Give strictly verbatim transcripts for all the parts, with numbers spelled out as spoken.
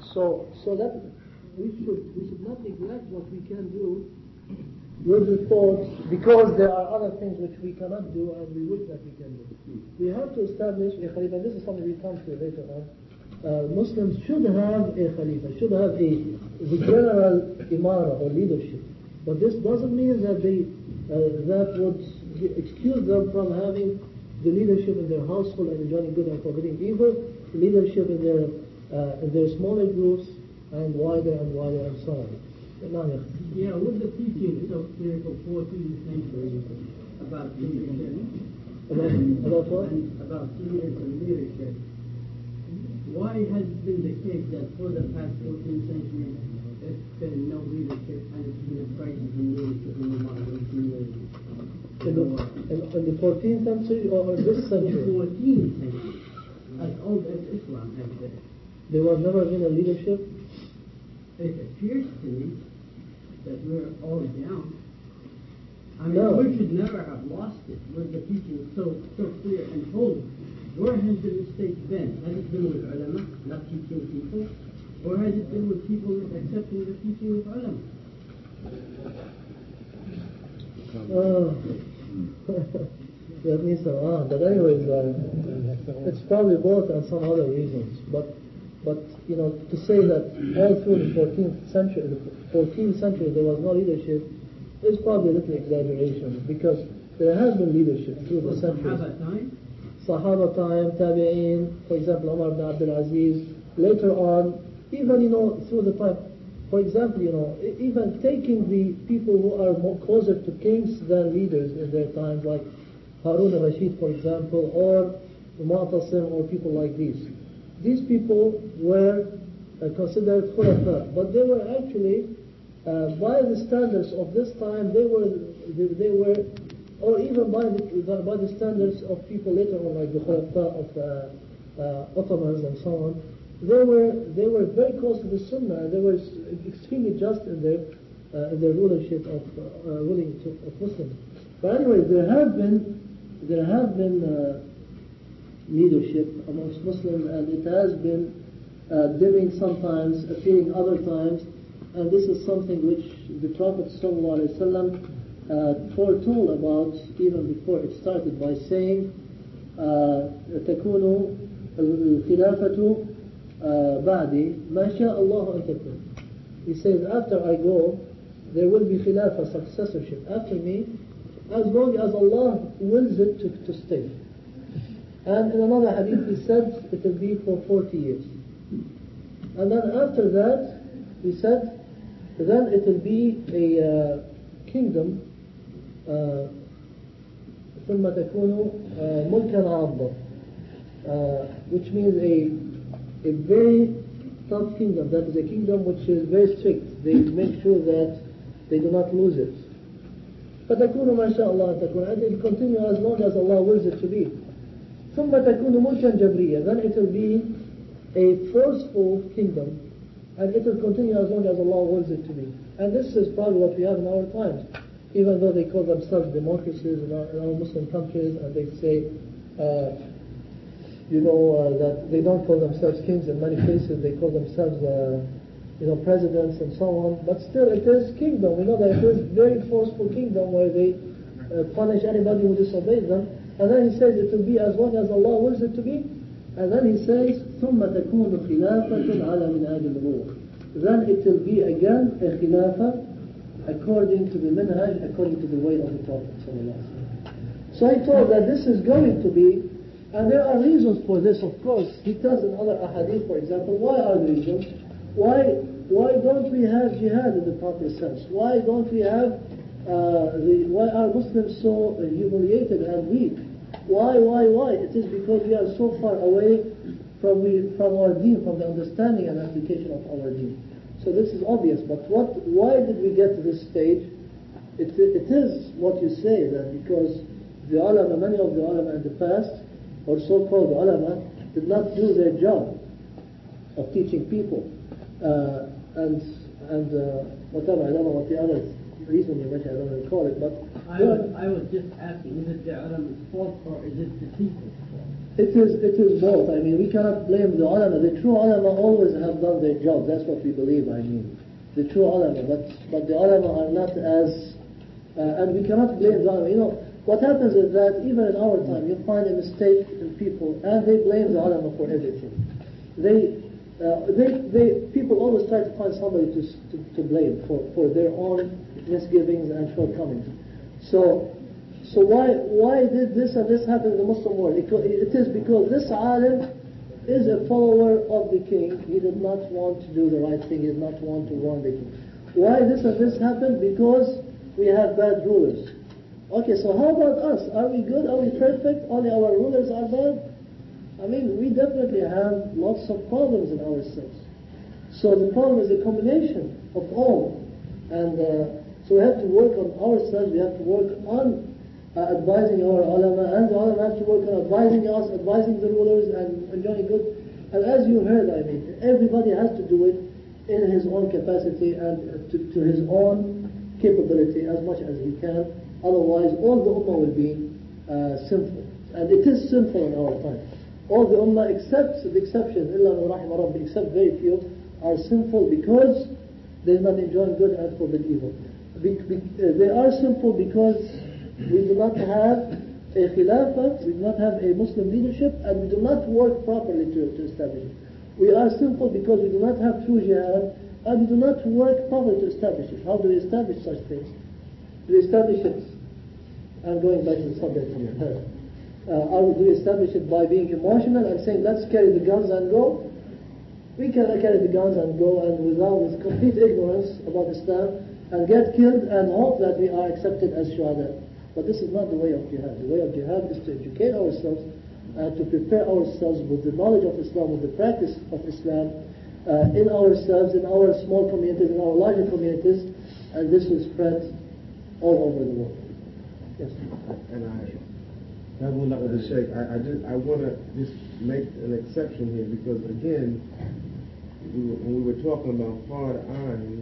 So, so that we should we should not neglect what we can do with the thoughts, because there are other things which we cannot do and we wish that we can do. We have to establish a Khalifa, and this is something we come to later on. Uh, Muslims should have a Khalifa, should have a the general imara or leadership. But this doesn't mean that they uh, that would excuse them from having the leadership in their household and enjoying good and forbidding evil, leadership in their uh, in their smaller groups and wider and wider and so on. Yeah, with the teaching so clear for fourteen centuries about leadership, about, about what? And about leaders and leadership, why has it been the case that for the past fourteen centuries there's been no leadership and it's been a crisis in leadership in the Muslim community? In the, in, in the fourteenth century or this century? The fourteenth century, as old as Islam has been. There was never been a leadership? It appears to me that we're all down. I mean, no. we should never have lost it with the teaching so so clear and holy. Where has the mistake been? Has it been with ulama, not teaching people? Or has it been with people accepting the teaching of ulama? Oh. That means ah, but anyways, uh, it's probably both and some other reasons. But But, you know, to say that all through the fourteenth century, the fourteenth century there was no leadership is probably a little exaggeration, because there has been leadership through the centuries. Sahaba time? Sahaba time, Tabi'een, for example, Umar ibn Abdul Aziz. Later on, even, you know, through the time, for example, you know, even taking the people who are more closer to kings than leaders in their times, like Harun al-Rashid, for example, or Mu'tasim, or people like these. These people were uh, considered khulafa, but they were actually, uh, by the standards of this time, they were, they, they were, or even by the, by the standards of people later on, like the khulafa of uh, uh, Ottomans and so on, they were they were very close to the Sunnah. They were extremely just in their uh, in their rulership of uh, ruling to, of Muslims. But anyway, there have been there have been. Uh, leadership amongst Muslims, and it has been uh, dimming sometimes, appearing other times, and this is something which the Prophet ﷺ uh, foretold about even before it started by saying تكون الخلافة بعدي ما شاء الله أن تكون. He says, after I go there will be khilafah, successorship after me, as long as Allah wills it to, to stay. And in another hadith he said it will be for forty years. And then after that he said then it will be a uh, kingdom uh, ثم تكون ملكا عضا, which means a a very tough kingdom. That is a kingdom which is very strict. They make sure that they do not lose it. فتكون ما شاء الله تكون, and it will continue as long as Allah wills it to be. ثم تكون ملكا جبريا, then it will be a forceful kingdom, and it will continue as long as Allah wills it to be. And this is probably what we have in our times, even though they call themselves democracies in our, in our Muslim countries, and they say uh, you know uh, that they don't call themselves kings in many places, they call themselves uh, you know presidents and so on, but still it is kingdom. We know that it is very forceful kingdom where they uh, punish anybody who disobeys them. And then he says it will be as long as Allah wills it to be. And then he says ثم تكون خلافة على منهاج النبوة, then it will be again a khilafah according to the minhaj, according to the way of the Prophet ﷺ. So he told that this is going to be, and there are reasons for this, of course. He tells in other ahadith, for example, why are the reasons? Why why don't we have jihad in the proper sense? Why don't we have uh, the, why are Muslims so humiliated and weak? Why, why, why? It is because we are so far away from we, from our deen, from the understanding and application of our deen. So this is obvious, but what? Why did we get to this stage? It, it is what you say, that because the ulama, many of the ulama in the past, or so-called ulama, did not do their job of teaching people. Uh, and and uh, whatever, I don't know what the other reason you mentioned, I don't recall it, but I was, I was just asking, is it the ulama's fault or is it the people's fault? It is, it is both. I mean, we cannot blame the ulama. The true ulama always have done their job. That's what we believe, I mean. The true ulama. But, but the ulama are not as... Uh, and we cannot blame the ulama. You know, what happens is that even in our time, you find a mistake in people, and they blame the ulama for everything. They, uh, they, they, people always try to find somebody to, to, to blame for, for their own misgivings and shortcomings. So... So why why did this and this happen in the Muslim world? It is because this alim is a follower of the king. He did not want to do the right thing. He did not want to warn the king. Why this and this happened? Because we have bad rulers. Okay, so how about us? Are we good? Are we perfect? Only our rulers are bad? I mean, we definitely have lots of problems in ourselves. So the problem is a combination of all. And uh, so we have to work on ourselves. We have to work on Uh, advising our ulama, and the ulama have to work on advising us, advising the rulers, and enjoying good. And as you heard, I mean, everybody has to do it in his own capacity and to, to his own capability as much as he can. Otherwise, all the ummah will be uh, sinful. And it is sinful in our time. All the ummah, except the exception, illa man rahima rabbi, except very few, are sinful because they're not enjoying good and forbid evil. Be, be, uh, they are sinful because we do not have a khilafah, we do not have a Muslim leadership, and we do not work properly to, to establish it. We are sinful because we do not have true jihad, and we do not work properly to establish it. How do we establish such things? Do we establish it? I'm going back to the subject here. Uh, how do we establish it by being emotional and saying, let's carry the guns and go? We cannot carry the guns and go and without with complete ignorance about Islam and get killed and hope that we are accepted as shuhada. But this is not the way of jihad. The way of jihad is to educate ourselves and to prepare ourselves with the knowledge of Islam, with the practice of Islam uh, in ourselves, in our small communities, in our larger communities, and this will spread all over the world. Yes. And I, the Sheikh, I, I, just, I want to just make an exception here because again, we were, when we were talking about hard iron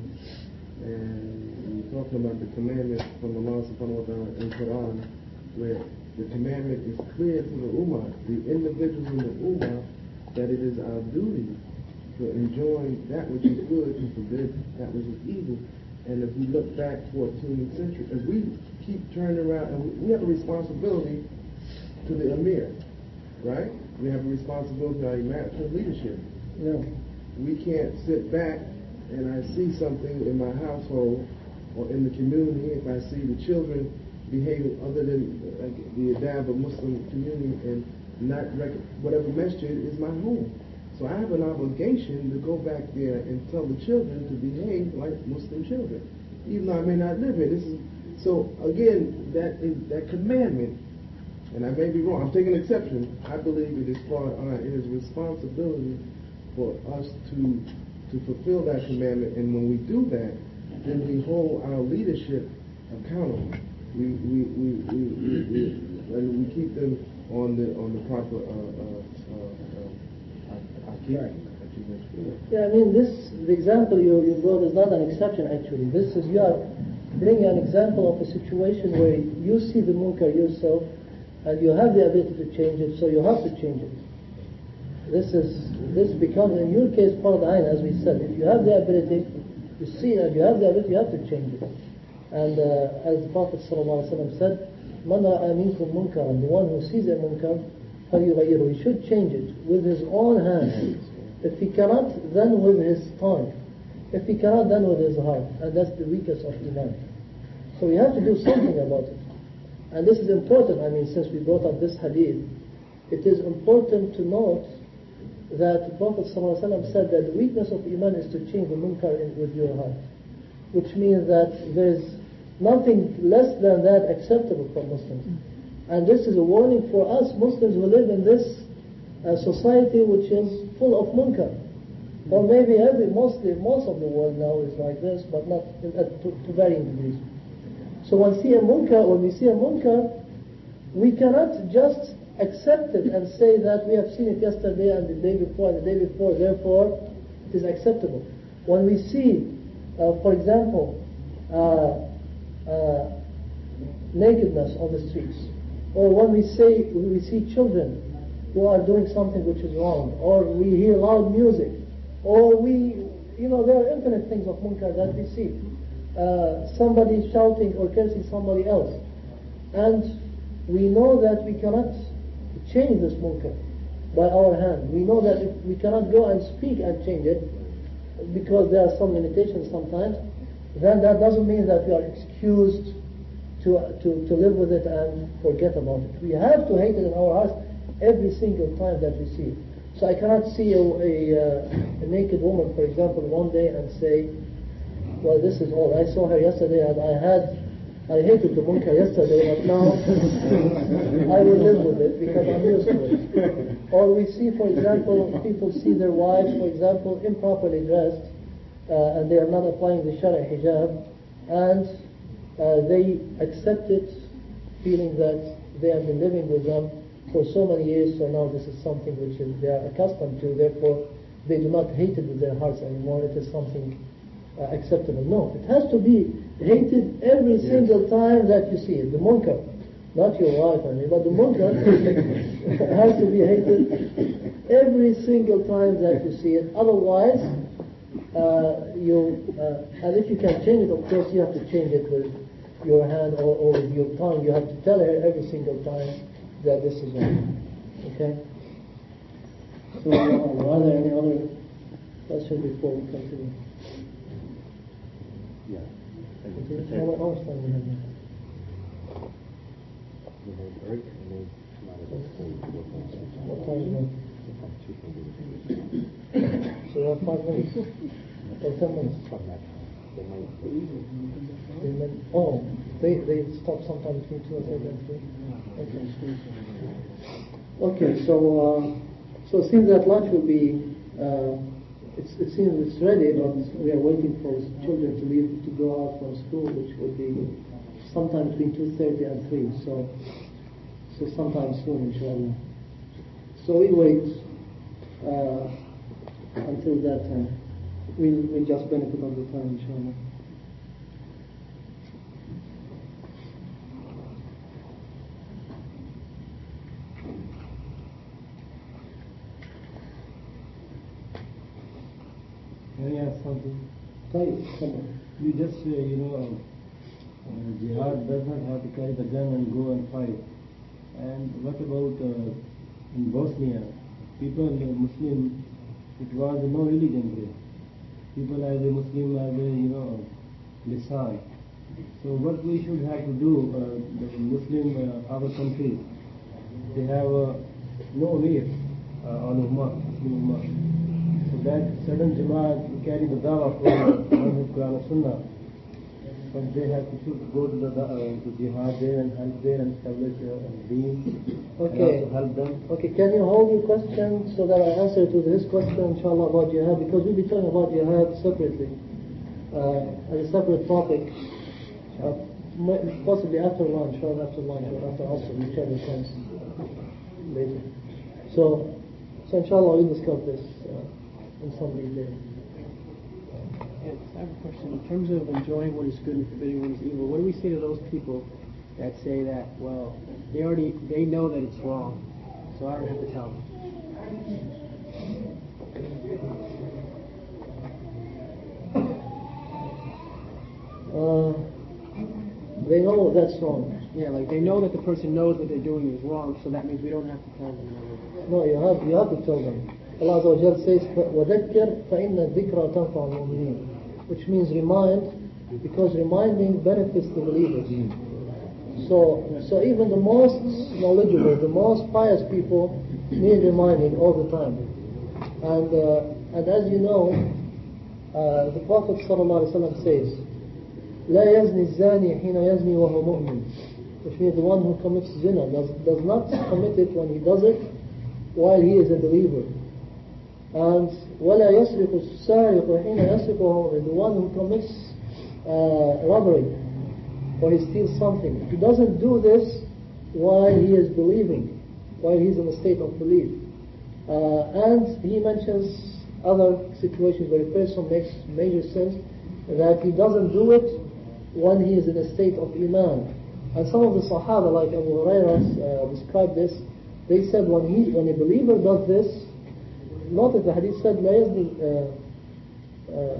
and talking about the commandment from Allah subhanahu wa ta'ala in Quran, where the commandment is clear to the Ummah, the individuals in the Ummah, that it is our duty to enjoin that which is good and forbid that which is evil. And if we look back fourteenth century, if we keep turning around, and we, we have a responsibility to the Emir, right? We have a responsibility to our Imam, to leadership. Yeah. We can't sit back and I see something in my household or in the community, if I see the children behaving other than like the adab of Muslim community and not rec- whatever masjid is my home. So I have an obligation to go back there and tell the children to behave like Muslim children, even though I may not live here. This is so again that is that commandment, and I may be wrong. I'm taking exception. I believe it is part of it is responsibility for us to to fulfill that commandment, and when we do that, then we hold our leadership accountable. We we we we, we, we, and we keep them on the on the proper uh, uh, uh, uh, right. Yeah, I mean this the example you you brought is not an exception actually. This is you are bringing an example of a situation where you see the munkar yourself, and you have the ability to change it, so you have to change it. This is this becomes in your case part of the ayn, as we said. If you have the ability. You see that you have the ability, you have to change it. And uh, as the Prophet ﷺ said, مَنْ رَأَى مِنْكُمْ مُنْكَرًا, the one who sees a munkar, فَلْيُغَيِّرُهُ, he should change it with his own hands. If he cannot, then with his tongue. If he cannot, then with his heart. And that's the weakest of Iman. So we have to do something about it. And this is important, I mean, since we brought up this hadith, it is important to note that the Prophet ﷺ said that the weakness of Iman is to change the munkar in, with your heart, which means that there is nothing less than that acceptable for Muslims. And this is a warning for us Muslims who live in this uh, society which is full of munkar. Or maybe every, mostly, most of the world now is like this, but not in, uh, to, to varying degrees. So when we see a munkar, when we see a munkar, we cannot just accept it and say that we have seen it yesterday and the day before and the day before, therefore it is acceptable. When we see, uh, for example, uh, uh, nakedness on the streets, or when we say we see children who are doing something which is wrong, or we hear loud music, or we, you know, there are infinite things of munkar that we see. Uh, somebody shouting or cursing somebody else. And we know that we cannot change this munkar by our hand. We know that if we cannot go and speak and change it, because there are some limitations sometimes, then that doesn't mean that we are excused to, to, to live with it and forget about it. We have to hate it in our hearts every single time that we see it. So I cannot see a, a, a naked woman, for example, one day and say, well, this is all. I saw her yesterday and I had, I hated the munkar yesterday, but now I will live with it because I'm used to it. Or we see, for example, people see their wives, for example, improperly dressed, uh, and they are not applying the Shari hijab, and uh, they accept it, feeling that they have been living with them for so many years, so now this is something which is, they are accustomed to, therefore they do not hate it with their hearts anymore, it is something uh, acceptable. No, it has to be hated every yes. single time that you see it. The munkar, not your wife, I mean, but the munkar has to be hated every single time that you see it. Otherwise, uh, you, uh, and if you can change it, of course, you have to change it with your hand or, or with your tongue. You have to tell her every single time that this is wrong. Okay? So, uh, are there any other questions before we continue? Yeah. Okay. How much time do we have now? We have a break and then come out of the What time is it? So we have five minutes? Or ten minutes? They might. They might, oh, they, they stop sometime between two and three. Okay. Okay, so uh, so it seems that lunch will be, uh, it's, it seems it's ready, but we are waiting for children to leave to go out from school, which will be sometime between two thirty and three. So so sometime soon, inshallah. So we wait uh, until that time. We we just benefit of the time, inshallah. Can I ask something? Right. You just say, you know, uh, jihad does not have to carry the gun and go and fight. And what about uh, in Bosnia? People, uh, Muslim, it was no religion there. People are the Muslim, are the, you know, lisan. So what we should have to do, uh, the Muslim, uh, our country, they have uh, no amir uh, on Ummah, Muslim Ummah. So that certain Jamaat carry the dawah from Madhab Quran and Sunnah, but they have to should go to the uh, to jihad there and help there and establish uh, deen, Okay. and also help them. Okay, can you hold your question so that I answer to this question, inshallah, about jihad? Because we'll be talking about jihad separately, uh, as a separate topic, uh, possibly after lunch, or after lunch, or after also, whichever comes later. So, so inshallah, we'll discuss this uh, in some detail. Yes, I have a question. In terms of enjoying what is good and forbidding what is evil, what do we say to those people that say that, well, they already, they know that it's wrong, so I don't have to tell them? Uh, they know that's wrong. Yeah, like they know that the person knows what they're doing is wrong, so that means we don't have to tell them. No, you have you have to tell them. Allah Azza wa Jal says, وَذَكِّرْ فَإِنَّ الذِّكْرَ تَنْفَعُ الْمُؤْمِنِينَ, which means remind, because reminding benefits the believers. So, so even the most knowledgeable, the most pious people need reminding all the time. And uh, and as you know, uh, the Prophet ﷺ says, لا يزني الزاني حين يزني وهو مؤمن, which means the one who commits zina does, does not commit it when he does it while he is a believer. And ولا يسرق السارق حين يسرق وهو مؤمن, the one who commits uh, robbery or he steals something, he doesn't do this while he is believing, while he is in a state of belief. Uh, and he mentions other situations where a person makes major sins, that he doesn't do it when he is in a state of iman. And some of the Sahaba, like Abu Hurairah, uh, described this, They said when he, when a believer does this, notice the hadith said, لا يزني, uh, uh,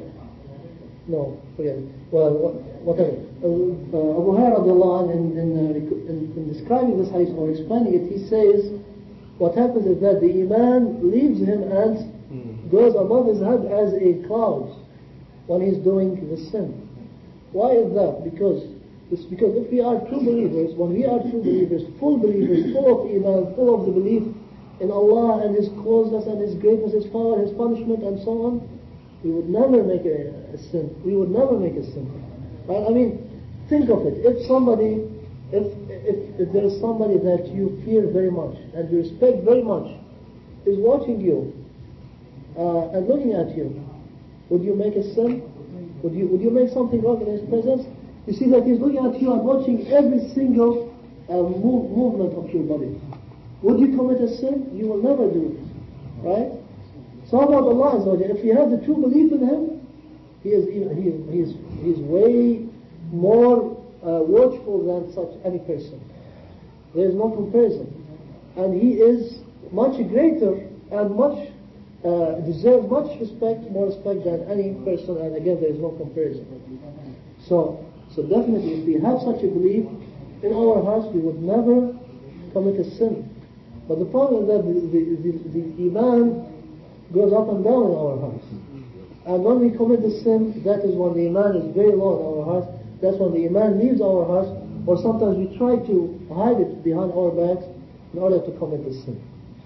no, forget it. Well, whatever. Uh, uh, Abu Hurairah radiallahu anhu, in, in, uh, in, in describing this hadith or explaining it, he says, what happens is that the iman leaves him and goes above his head as a cloud when he's doing the sin. Why is that? Because it's because if we are true believers, when we are true believers, full believers, full of iman, full of the belief in Allah and His closeness and His greatness, His power, His punishment, and so on, we would never make a, a sin. We would never make a sin. Right? I mean, think of it. If somebody, if, if if there is somebody that you fear very much and you respect very much, is watching you uh, and looking at you, would you make a sin? Would you would you make something wrong in his presence? You see that he's looking at you and watching every single uh, move, movement of your body. Would you commit a sin? You will never do it, right? So how about Allah Azza wa Jalla? If you have the true belief in Him, He is he he is he is way more uh, watchful than such any person. There is no comparison, and He is much greater and much uh, deserves much respect, more respect than any person. And again, there is no comparison. So. So definitely, if we have such a belief in our hearts, we would never commit a sin. But the problem is that the, the, the, the iman goes up and down in our hearts. And when we commit the sin, that is when the iman is very low in our hearts. That's when the iman leaves our hearts. Or sometimes we try to hide it behind our backs in order to commit the sin.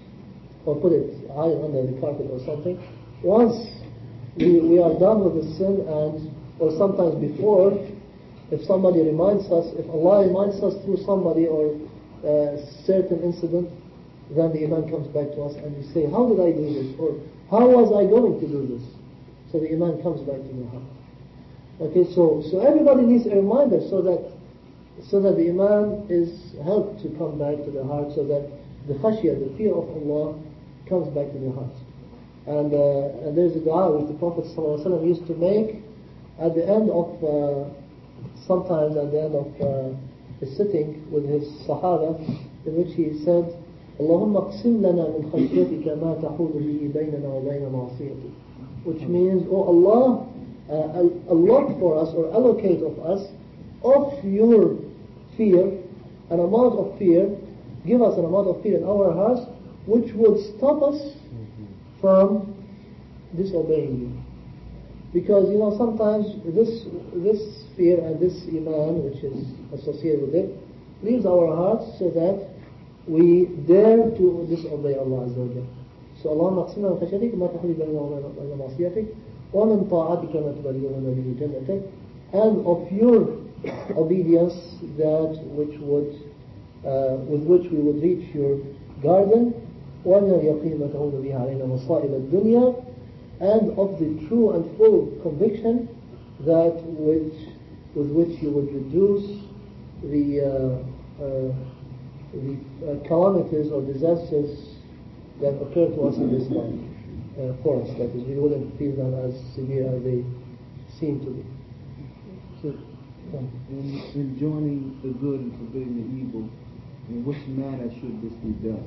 Or put it, hide it under the carpet or something. Once we, we are done with the sin, and or sometimes before, if somebody reminds us, if Allah reminds us through somebody or a certain incident, then the iman comes back to us and we say, how did I do this? Or how was I going to do this? So the iman comes back to the heart. Okay, so so everybody needs a reminder so that so that the iman is helped to come back to the heart, so that the khashiyah, the fear of Allah, comes back to the heart. And uh, and there's a dua which the Prophet ﷺ used to make at the end of uh, sometimes at the end of uh, his sitting with his Sahaba, in which he said, Allahumma qsim lana min khashyatika ma tahulu bihi baynana wa bayna ma'asiyatik. Which means, oh Allah, uh, allot for us or allocate of us of your fear, an amount of fear, give us an amount of fear in our hearts, which would stop us from disobeying you. Because, you know, sometimes this this fear and this iman, which is associated with it, leaves our hearts so that we dare to disobey Allah Azza wa Jalla. So, Allahumma qsim lana min khashyatik ma tahulu bayna wa bayna ma'asiyatik wa min ta'atika ma tuballighuna bihi jannatak, and of your obedience that which would uh, with which we would reach your garden, wa min al-yaqeen ma tahulu bihi alayna masa'ib ad-dunya, and of the true and full conviction that which, with which you would reduce the, uh, uh, the uh, calamities or disasters that occur to us in this life uh, for us. That is, we wouldn't feel them as severe as they seem to be. So, um, in, in joining the good and forbidding the evil, in which manner should this be done?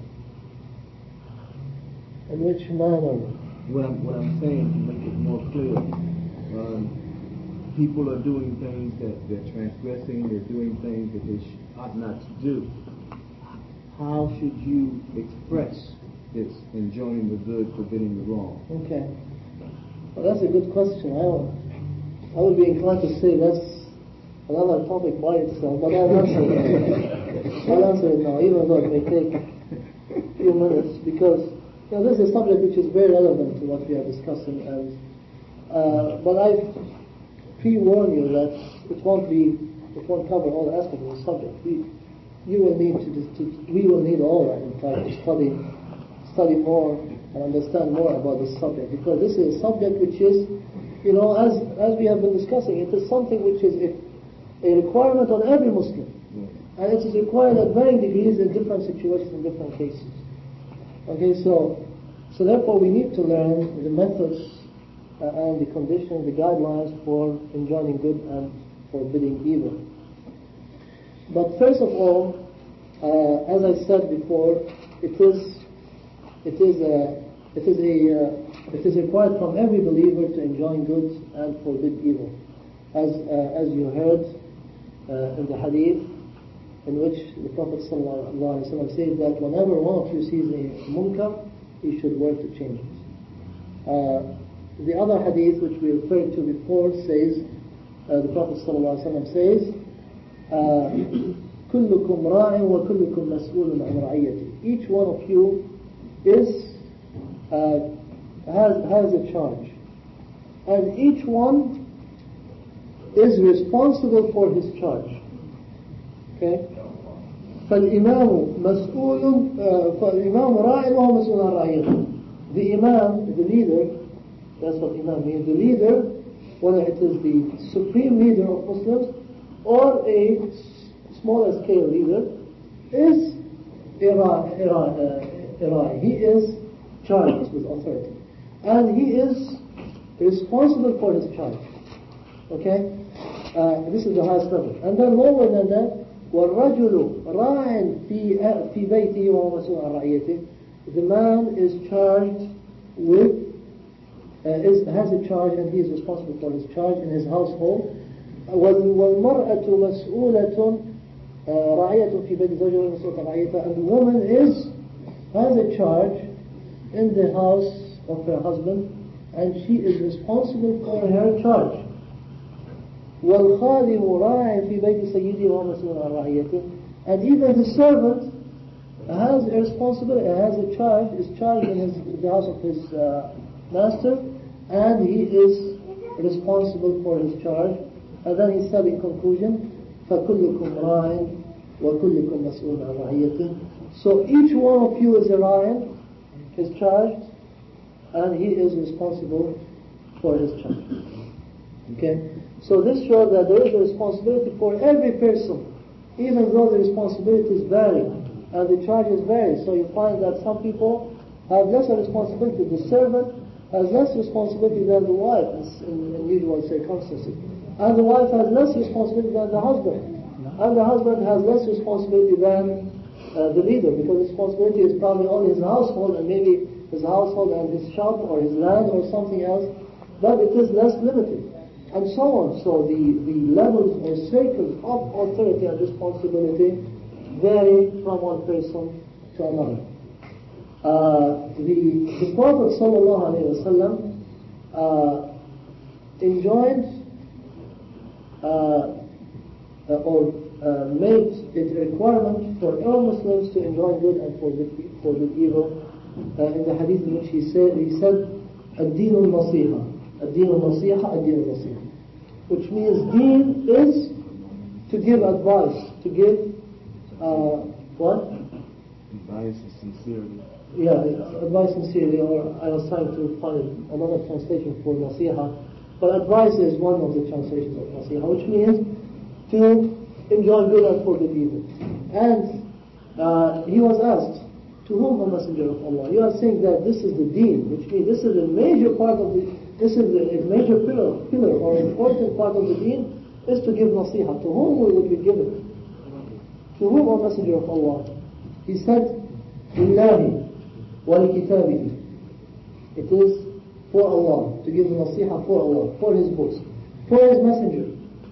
In which manner? What I'm, what I'm saying, to make it more clear, um, people are doing things that they're transgressing, they're doing things that they sh- ought not to do. How should you express this in joining the good, forbidding the wrong? Okay. Well, that's a good question. I would, I would be inclined to say that's another topic by itself, but I'll answer it. I'll answer it now, even though it may take a few minutes, because you know, this is a subject which is very relevant to what we are discussing, and uh, but I pre-warn you that it won't be, it won't cover all aspects of the subject. We, you will need to, to, we will need all that, in fact, to study, study more and understand more about this subject, because this is a subject which is, you know, as as we have been discussing, it is something which is a, a requirement on every Muslim, and it is required at varying degrees in different situations, in different cases. Okay, so so therefore we need to learn the methods uh, and the conditions, the guidelines for enjoining good and forbidding evil. But first of all, uh, as I said before, it is it is a it is a uh, it is required from every believer to enjoin good and forbid evil, as uh, as you heard uh, in the hadith, in which the Prophet ﷺ says that whenever one of you sees a munkar, he should work to change it. Uh, the other hadith which we referred to before says, uh, the Prophet ﷺ says, كلكم راع وكلكم مسؤول عن رعيته. Each one of you is uh, has has a charge, and each one is responsible for his charge. Okay. فالإمام مسؤول فالإمام راع وهو مسؤول عن رعيته. The Imam, the leader, that's what Imam means. The leader, whether it is the supreme leader of Muslims or a smaller scale leader, is Ira'i. He is charged with authority, and he is responsible for his charge. Okay, uh, this is the highest level. And then lower than that, وَالرَّجُلُ رَاعٍ فِي فِي بَيْتِهِ وَهُوَ مَسْئُولٌ عَنْ رَعِيَّتِهِ. The man is charged with, uh, is, has a charge, and he is responsible for his charge in his household. وَالْمَرْأَةُ مَسْئُولَةٌ رَعِيَّةٌ فِي بَيْتِ زَوْجِهَا وَمَسْئُولَةٌ عَنْ رَعِيَّتِهَا. And the woman is, has a charge in the house of her husband, and she is responsible for her charge. وَالْخَادِمُ رَاعٍ فِي بَيْتِ سَيِّدِهِ وَهُوَ مَسْئُولٌ عَنْ رَعِيَّتِهِ. And even the servant has a responsibility, has a charge, is charged in his, the house of his uh, master, and he is responsible for his charge. And then he said in conclusion, فَكُلُّكُمْ رَاعٍ وَكُلُّكُمْ مَسْئُولٌ عَنْ رَعِيَّتِهِ. So each one of you is a ra'in, is charged, and he is responsible for his charge. Okay? So this shows that there is a responsibility for every person, even though the responsibilities vary and the charges vary. So you find that some people have lesser responsibility. The servant has less responsibility than the wife in, in usual circumstances. And the wife has less responsibility than the husband. And the husband has less responsibility than uh, the leader, because responsibility is probably on his household, and maybe his household and his shop or his land or something else, but it is less limited. And so on. So the, the levels or circles of authority and responsibility vary from one person to another. Uh, the, the Prophet sallallahu alaihi wasallam uh, enjoined uh, uh, or uh, made it a requirement for all Muslims to enjoy good and forbid, forbid evil. Uh, in the hadith in which he said, he said, "Ad-deen al-nasiha, ad-deen al-nasiha, ad-deen al-nasiha," which means deen is to give advice, to give uh, what? Advice and sincerity. Yeah, advice sincerely, or I was trying to find another translation for nasiha, but advice is one of the translations of nasiha, which means to enjoy good and forbid evil. And uh, he was asked, "To whom, O Messenger of Allah?" You are saying that this is the deen, which means this is a major part of the, this is a major pillar, pillar or important part of the deen, is to give nasiha. To whom will it be given? To whom, O Messenger of Allah? He said, "Lillahi wa li kitabihi." It is for Allah, to give the nasiha for Allah, for His books, for His messenger.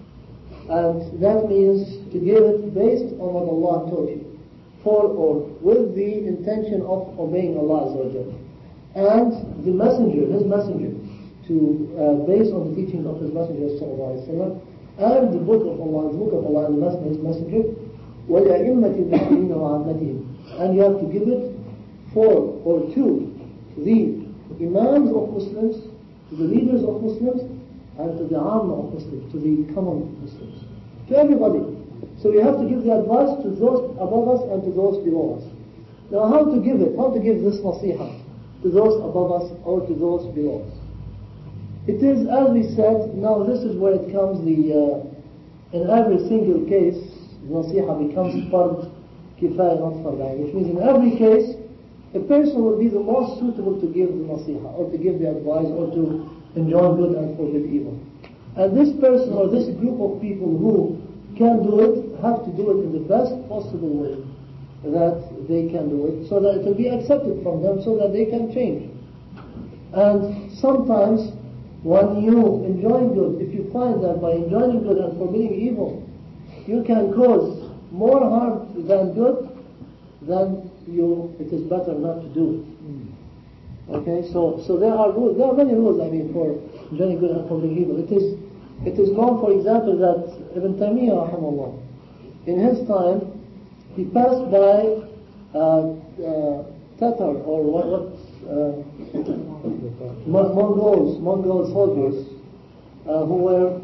And that means to give it based on what Allah taught you, for or with the intention of obeying Allah Azza wa Jalla. And the messenger, his messenger, to uh, based on the teaching of his messenger sallallahu alaihi wasallam, and the book of Allah, the book of Allah and the messenger, his messenger, وَلِأَئِمَّةِ الْمُسْلِمِينَ وَعَامَّتِهِمْ. And you have to give it for or to the imams of Muslims, to the leaders of Muslims, and to the Amma of Muslims, to the common Muslims, to everybody. So we have to give the advice to those above us and to those below us. Now how to give it? How to give this nasiha to those above us or to those below us? It is, as we said, now this is where it comes the, uh, in every single case, the nasiha becomes fard kifaya, not fard ayn, which means in every case, a person will be the most suitable to give the nasiha, or to give the advice, or to enjoin good and forbid evil. And this person or this group of people who can do it, have to do it in the best possible way. that they can do it, so that it will be accepted from them, so that they can change. And sometimes when you enjoy good, if you find that by enjoying good and forbidding evil, you can cause more harm than good, then you, it is better not to do it. Okay, so so there are rules. There are many rules. I mean, for enjoying good and forbidding evil. It is it is known, for example, that Ibn Taymiyyah, rahimahullah, in his time, he passed by uh, uh, Tatar or what, what uh, Mongols, Mongol soldiers uh, who were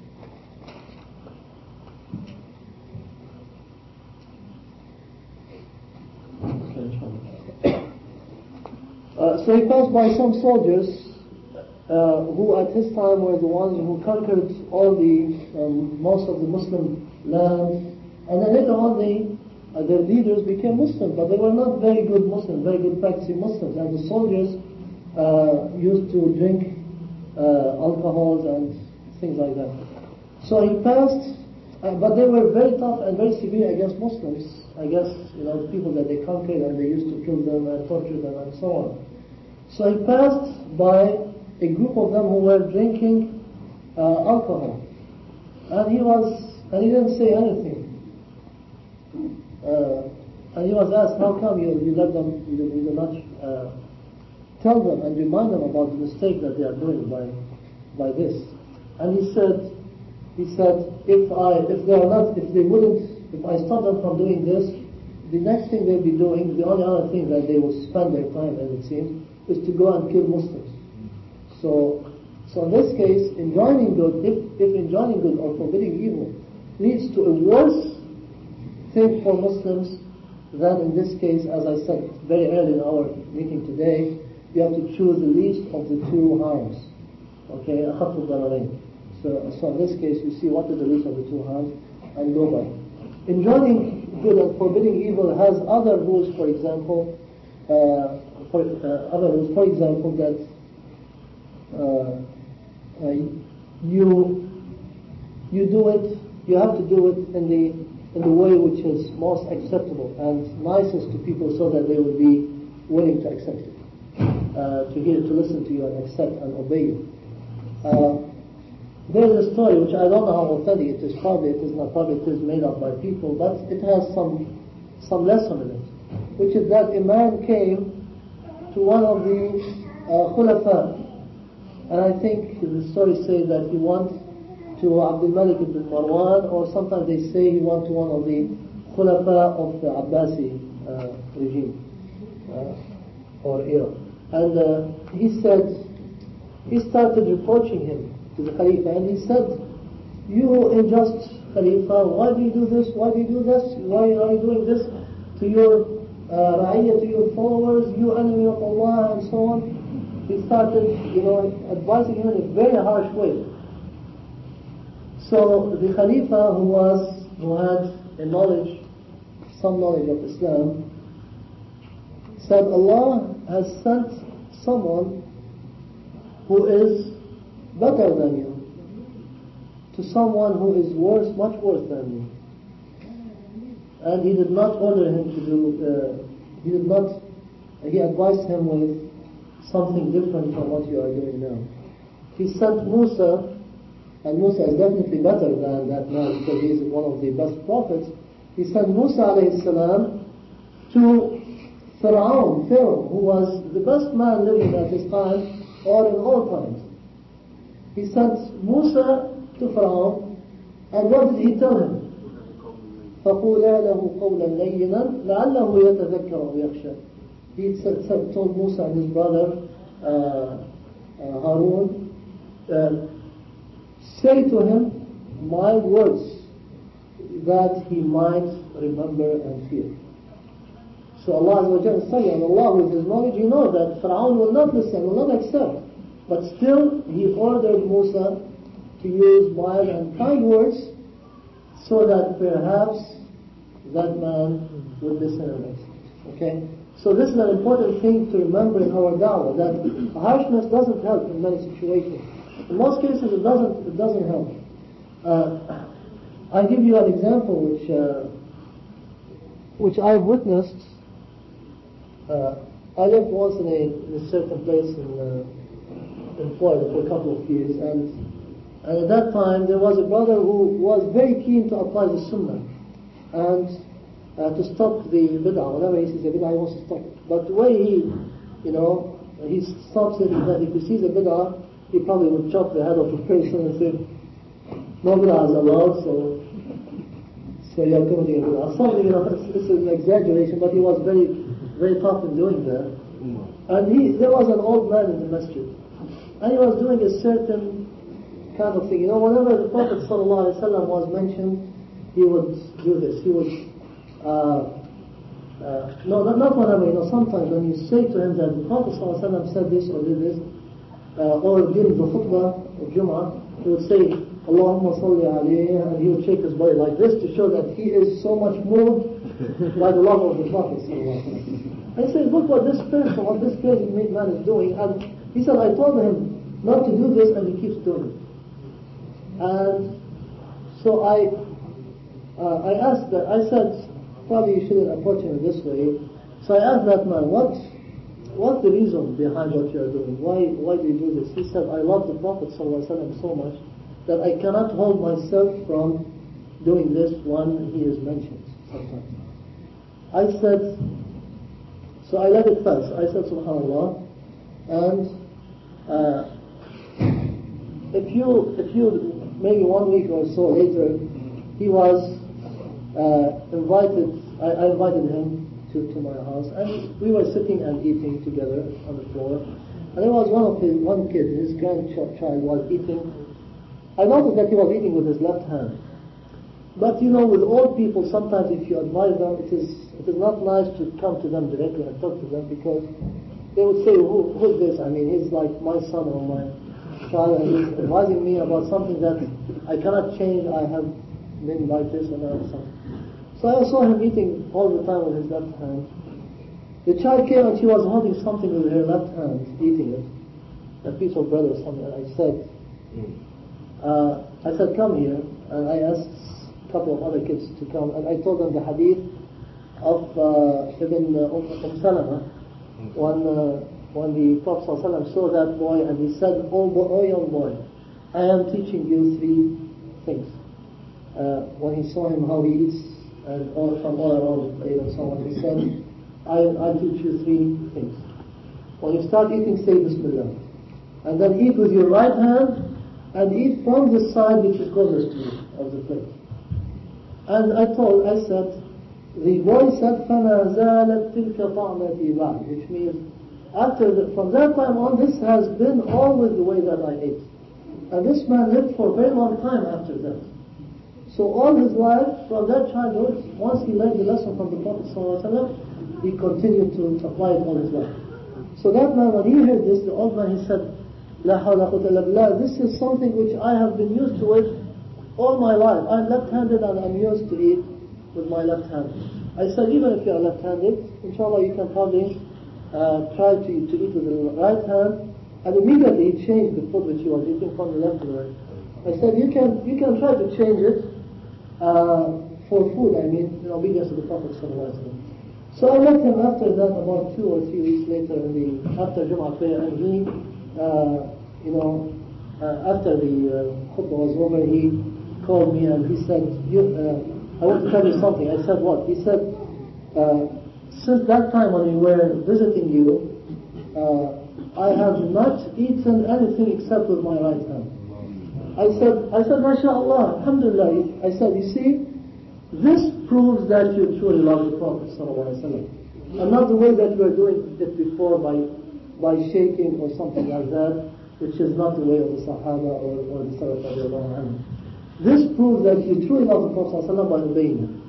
uh, so he passed by some soldiers uh, who at his time were the ones who conquered all the um, most of the Muslim lands, and then later on they Uh, their leaders became Muslims, but they were not very good Muslims, very good practicing Muslims, and the soldiers uh, used to drink uh, alcohols and things like that. So he passed, uh, but they were very tough and very severe against Muslims, I guess, you know, the people that they conquered, and they used to kill them and torture them and so on. So he passed by a group of them who were drinking uh, alcohol, and he was, and he didn't say anything. Uh, and he was asked, how come you, you let them, you, you do not uh, tell them and remind them about the mistake that they are doing by by this? And he said, he said, if I, if they are not, if they wouldn't, if I stop them from doing this, the next thing they'll be doing, the only other thing that they will spend their time in, it seems, is to go and kill Muslims. So, so in this case, enjoining good, if if enjoining good or forbidding evil leads to a worse thing for Muslims, then in this case, as I said very early in our meeting today, you have to choose the least of the two harms. Okay, so, so in this case, you see what is the least of the two harms and go by. Enjoining good and forbidding evil has other rules. For example, uh, for uh, other rules. For example, that uh, uh, you you do it. You have to do it in the in the way which is most acceptable and nicest to people, so that they will be willing to accept it, uh, to hear, to listen to you and accept and obey you. Uh, there is a story which I don't know how authentic it is. Probably it is not. Probably it is made up by people, but it has some some lesson in it, which is that a man came to one of the uh, khulafa, and I think the story says that he wants to Abdul Malik ibn Marwan, or sometimes they say he went to one of the Khulafa of the Abbasi uh, regime uh, or era. And uh, he said, he started reproaching him to the Khalifa, and he said, you unjust Khalifa, why do you do this? Why do you do this? Why are you doing this to your uh, Ra'iyah, to your followers, you enemy of Allah, and so on? He started, you know, advising him in a very harsh way. So the Khalifa, who was, who had a knowledge, some knowledge of Islam, said, Allah has sent someone who is better than you to someone who is worse, much worse than you. And he did not order him to do, uh, he did not, he advised him with something different from what you are doing now. He sent Musa, and Musa is definitely better than that man because he is one of the best prophets. He sent Musa alayhi salam to Pharaoh, Pharaoh, who was the best man living at his time or in all times. He sent Musa to Pharaoh, and what did he tell him? فَقُولَا لَهُ قَوْلًا لَيِّنًا لَعَلَّهُ يَتَذَكَّرُ أَوْ يَخْشَى. He said, said, told Musa and his brother uh, uh, Harun, uh, say to him mild words that he might remember and fear. So Allah Azza wa Jalla is saying, and Allah with His knowledge, He knows that Pharaoh will not listen, will not accept. But still, He ordered Musa to use mild and kind words so that perhaps that man would listen and accept. Okay? So this is an important thing to remember in our da'wah, that harshness doesn't help in many situations. In most cases, it doesn't. It doesn't help. Uh, I give you an example which uh, which I've witnessed. Uh, I lived once in a, in a certain place in, uh, in Florida for a couple of years, and, and at that time there was a brother who was very keen to apply the Sunnah and uh, to stop the bid'ah. Whenever he sees a bid'ah, he wants to stop it. But the way he, you know, he stops it is that if he sees a bid'ah, he probably would chop the head of the person and say, no bid'ah is allowed, so so you're committing a bid'ah. Something, you know, this is an exaggeration, but he was very, very tough in doing that. And he, there was an old man in the masjid, and he was doing a certain kind of thing. You know, whenever the Prophet ﷺ was mentioned, he would do this. He would, uh, uh, no, not, not whenever, you know, sometimes when you say to him that the Prophet ﷺ said this or did this, uh, or during the khutbah of Jum'ah, he would say, Allahumma salli alayhi, and he would shake his body like this to show that he is so much moved by the love of the Prophet ﷺ. And he said, look what this person, what this crazy man is doing. And he said, I told him not to do this, and he keeps doing it. And so I uh, I asked that, I said, probably you shouldn't approach him this way. So I asked that man, what what's the reason behind what you are doing? Why why do you do this? He said, I love the Prophet ﷺ so much that I cannot hold myself from doing this when he is mentioned sometimes. I said, so I let it pass. I said, subhanallah, and uh, if you, if you, maybe one week or so later, he was uh, invited, I, I invited him to, to my house, and we were sitting and eating together on the floor, and there was one of his, one kid, his grandchild was eating. I noticed that he was eating with his left hand. But you know, with old people, sometimes if you advise them, it is it is not nice to come to them directly and talk to them, because they would say, Who, who's this? I mean, he's like my son or my child, and he's advising me about something that I cannot change. I have been like this and that or something. So I saw him eating all the time with his left hand. The child came and she was holding something with her left hand, eating it, a piece of bread or something, and I said, uh, I said, come here, and I asked a couple of other kids to come, and I told them the hadith of uh, Ibn Umm um, Salama, when, uh, when the Prophet ﷺ saw that boy, and he said, oh, boy, oh young boy, I am teaching you three things. Uh, when he saw him how he eats, and all, from all around the plate and so on, he said, I, I teach you three things. When you start eating, say Bismillah, and then eat with your right hand, and eat from the side which is closest to you of the plate. And I told, I said, the boy said, فَمَا زَالَتْ تِلْكَ طَعْمَتِي بَعْدِ, which means, after the, from that time on, this has been always the way that I ate. And this man lived for a very long time after that. So all his life, from that childhood, once he learned the lesson from the Prophet ﷺ, he continued to apply it all his life. So that man, when he heard this, the old man, he said, La hawla quwwata illa billah, this is something which I have been used to it all my life. I'm left-handed and I'm used to eat with my left hand. I said, even if you are left-handed, inshallah you can probably uh, try to, to eat with the right hand. And immediately he changed the food which he was eating from the left to the right. I said, you can you can try to change it uh, for food, I mean, in obedience to the Prophet ﷺ. So I met him after that, about two or three weeks later, in the after Jum'ah prayer, and he, uh, you know, uh, after the uh, khutbah was over, he called me and he said, you, uh, I want to tell you something. I said, what? He said, uh, since that time when we were visiting you, uh, I have not eaten anything except with my right hand. I said, I said, MashaAllah, Alhamdulillah. I said, you see, this proves that you truly love the Prophet ﷺ, and not the way that you were doing it before by by shaking or something like that, which is not the way of the Sahaba or, or the Salaf radiallahu anhu. This proves that you truly love the Prophet ﷺ by obeying him.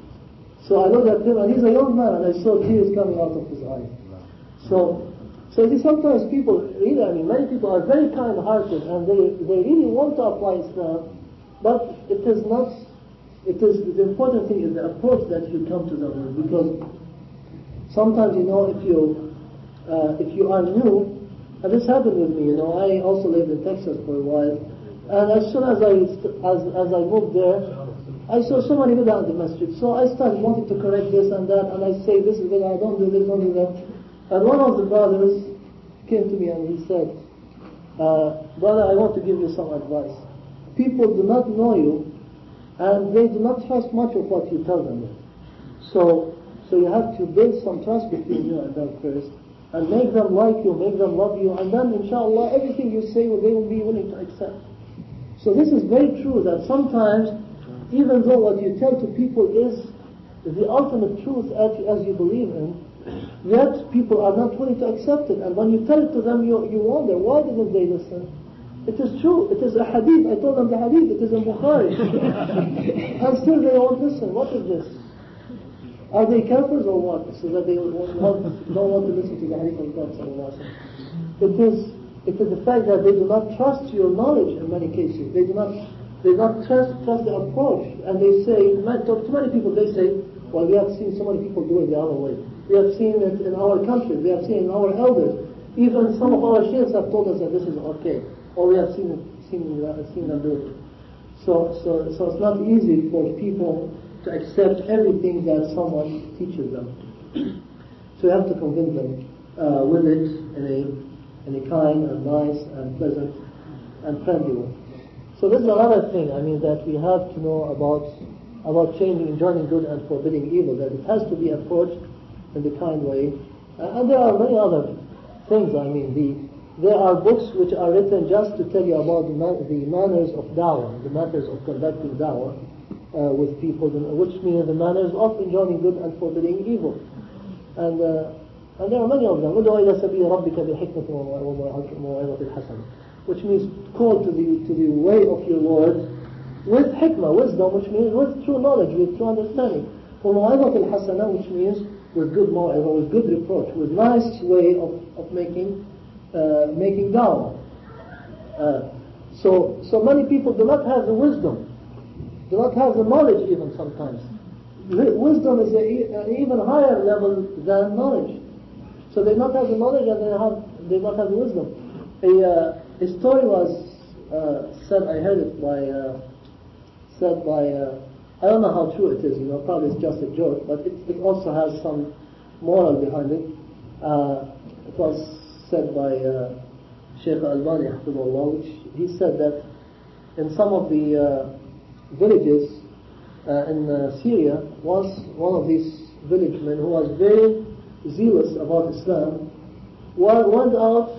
So I looked at him, and he's a young man, and I saw tears coming out of his eyes. So, so you see, sometimes people, really, I mean, many people are very kind-hearted, and they, they really want to apply Islam, but it is not, it is, the important thing is the approach that you come to them with, because sometimes, you know, if you, uh, if you are new, and this happened with me, you know, I also lived in Texas for a while, and as soon as I, as, as I moved there, I saw so many bid'ah in the masjid. So I started wanting to correct this and that, and I say this is bid'ah, don't do this, don't do that. And one of the brothers came to me and he said, uh, brother, I want to give you some advice. People do not know you, and they do not trust much of what you tell them. So, so you have to build some trust between you and them first, and make them like you, make them love you, and then inshallah everything you say they will be willing to accept. So this is very true that sometimes, even though what you tell to people is the ultimate truth as, as you believe in, yet people are not willing to accept it. And when you tell it to them, you, you wonder, why didn't they listen? It is true. It is a hadith. I told them the hadith. It is in Bukhari. And still they won't listen. What is this? Are they kafirs or what? So that they want, don't want to listen to the hadith of God sallallahu alaihi wasallam. It is, it is the fact that they do not trust your knowledge in many cases. They do not, they do not trust, trust the approach. And they say, to many people, they say, well, we have seen so many people do it the other way. We have seen it in our country. We have seen it in our elders. Even some of our sheikhs have told us that this is okay. Or we have seen it, seen, uh, seen them do it. So, so, so it's not easy for people to accept everything that someone teaches them. So you have to convince them uh, with it in a, in a kind and nice and pleasant and friendly way. So this is another thing, I mean, that we have to know about about changing and joining good and forbidding evil, that it has to be approached in the kind way. Uh, and there are many other things, I mean, the, there are books which are written just to tell you about the, man, the manners of da'wah, the matters of conducting da'wah uh, with people, which means the manners of joining good and forbidding evil. And uh, and there are many of them. ادعو إلى سبيل ربك بالحكمة والموعظة الحسنة, which means call to the to the way of your Lord with hikmah, wisdom, which means with true knowledge, with true understanding. وموعظة الحسنة, which means with good maw'izah, with good reproach, with nice way of, of making uh, making da'wah. Uh, so so many people do not have the wisdom, do not have the knowledge even sometimes. Wisdom is a, an even higher level than knowledge. So they not have the knowledge and they have they not have the wisdom. A, uh, a story was uh, said, I heard it by uh, said by uh, I don't know how true it is, you know, probably it's just a joke, but it, it also has some moral behind it. Uh, it was said by uh, Sheikh Al-Albani, which he said that in some of the uh, villages uh, in uh, Syria, once one of these village men who was very zealous about Islam went out,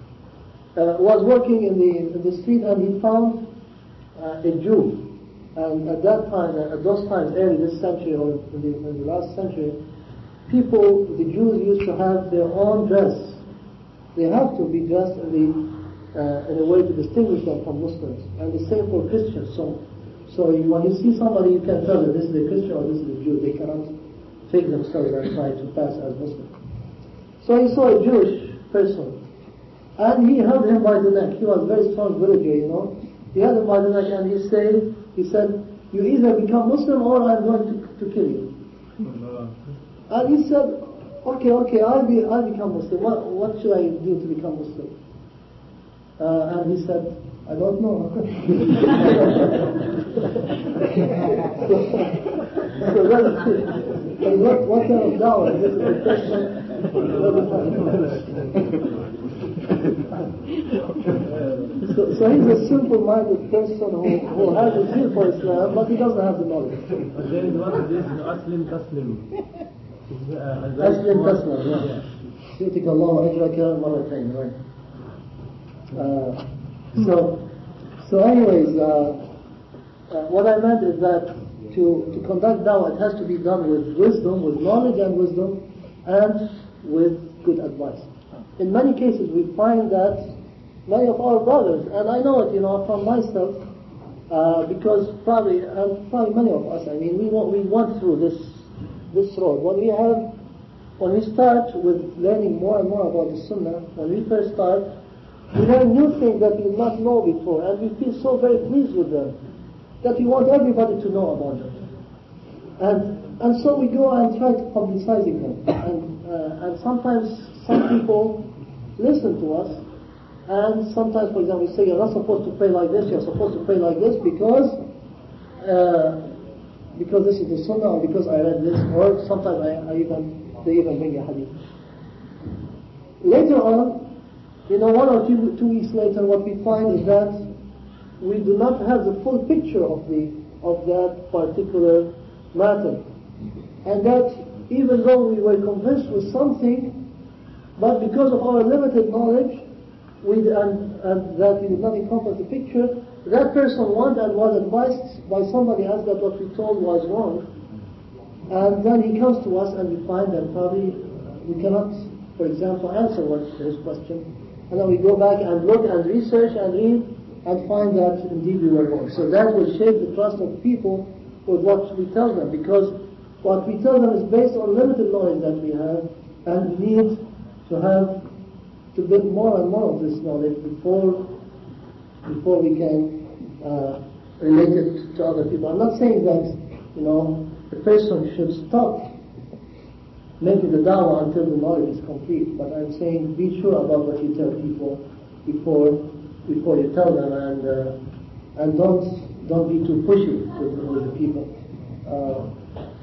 uh, was working in the in the street, and he found uh, a Jew. And at that time, at those times, early this century or in the, in the last century, people, the Jews used to have their own dress. They have to be dressed in the uh, in a way to distinguish them from Muslims, and the same for Christians. So, so you, when you see somebody, you can tell that this is a Christian or this is a Jew. They cannot fake themselves and try to pass as Muslim. So he saw a Jewish person, and he held him by the neck. He was a very strong villager, you know. He held him by the neck, and he said, he said, you either become Muslim or I'm going to, to kill you. And he said, okay, okay, I'll be, I'll become Muslim. What, what should I do to become Muslim? Uh, and he said, I don't know. so, so that's it. And what, what kind of dawah? This is the question. so, so he's a simple-minded person who, who has a zeal for Islam, but he doesn't have the knowledge. There is one of these, Aslim Taslim. Aslim Taslim, yeah. يؤتك الله أجرك مرتين, right? Uh, so, so anyways, uh, uh, what I meant is that to, to conduct dawah, it has to be done with wisdom, with knowledge and wisdom, and with good advice. In many cases, we find that many of our brothers, and I know it, you know, from myself, uh, because probably, and probably many of us, I mean, we went, we went through this this road. When we have, when we start with learning more and more about the Sunnah, when we first start, we learn new things that we did not know before, and we feel so very pleased with them that we want everybody to know about them. And and so we go and try to publicizing them. And uh, and sometimes some people listen to us, and sometimes, for example, we say you're not supposed to pray like this, you're supposed to pray like this, because uh, because this is the sunnah, or because I read this, or sometimes I, I even they even bring a hadith. Later on, you know, one or two, two weeks later, what we find is that we do not have the full picture of the of that particular matter, and that even though we were convinced with something, but because of our limited knowledge, we and, and that we did not encompass the picture, that person went and was advised by somebody else that what we told was wrong, and then he comes to us and we find that probably we cannot, for example, answer what his question, and then we go back and look and research and read and find that indeed we were wrong. So that will shake the trust of people with what we tell them, because what we tell them is based on limited knowledge that we have, and we need to have to build more and more of this knowledge before before we can uh, relate it to other people. I'm not saying that, you know, the person should stop making the da'wah until the knowledge is complete, but I'm saying be sure about what you tell people before before you tell them, and uh, and don't don't be too pushy with, with the people. Uh,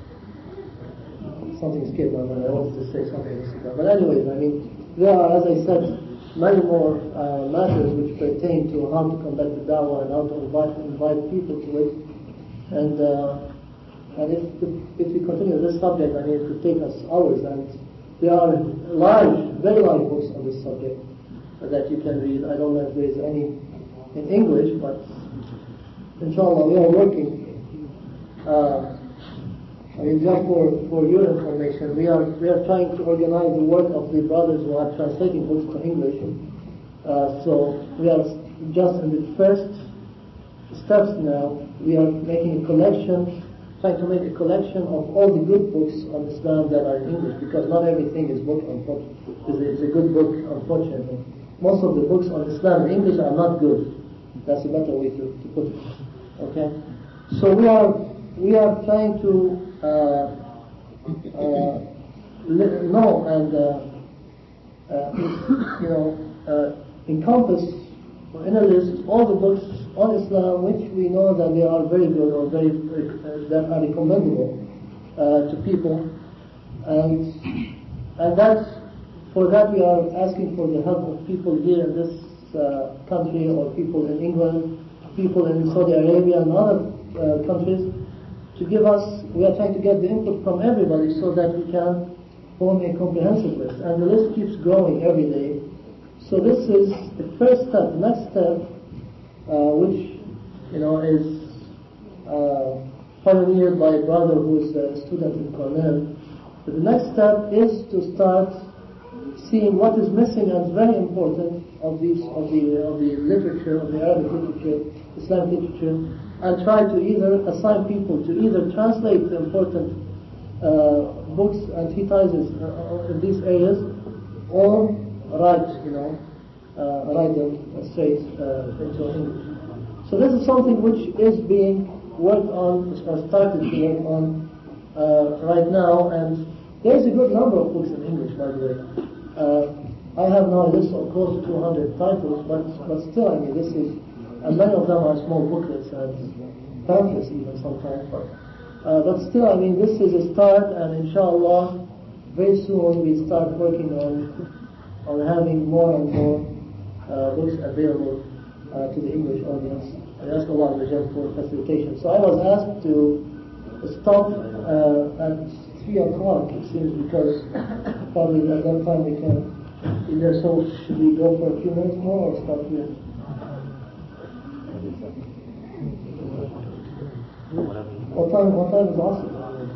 something escaped my mind. I wanted to say something, but anyways, I mean, there are, as I said, many more uh, matters which pertain to how to conduct the da'wah and how to invite, invite people to it. And uh, and if the, if we continue this subject, I mean, it could take us hours. And there are large, very large books on this subject that you can read. I don't know if there is any in English, but inshallah we are working. Uh, I mean, just for, for your information, we are we are trying to organize the work of the brothers who are translating books to English. Uh, so we are just in the first steps now. We are making a collection, trying to make a collection of all the good books on Islam that are in English, because not everything is book is a, is a good book, unfortunately. Most of the books on Islam in English are not good. That's a better way to, to put it. Okay, so we are we are trying to Uh, uh, know and uh, uh, you know uh, encompass or enlist all the books on Islam which we know that they are very good or very uh, that are recommendable uh, to people, and and that's for that we are asking for the help of people here in this uh, country, or people in England, people in Saudi Arabia and other uh, countries, to give us, we are trying to get the input from everybody so that we can form a comprehensive list. And the list keeps growing every day. So this is the first step. The next step, uh, which, you know, is uh, pioneered by a brother who is a student in Cornell. But the next step is to start seeing what is missing and very important of these of the of the literature, of the Arabic literature, Islamic literature, and try to either assign people to either translate the important uh, books and treatises uh, in these areas, or write, you know, uh, write them straight uh, into English. So this is something which is being worked on, or started to work on uh, right now, and there is a good number of books in English, by the way. Uh, I have now a list of close to two hundred titles, but but still, I mean, this is. And many of them are small booklets and pamphlets even sometimes. But, uh, but still, I mean, this is a start, and inshallah, very soon we start working on on having more and more uh, books available uh, to the English audience. I ask Allah for facilitation. So I was asked to stop uh, at three o'clock, it seems, because probably at that time we can either. So should we go for a few minutes more or stop here? What time, what time is awesome?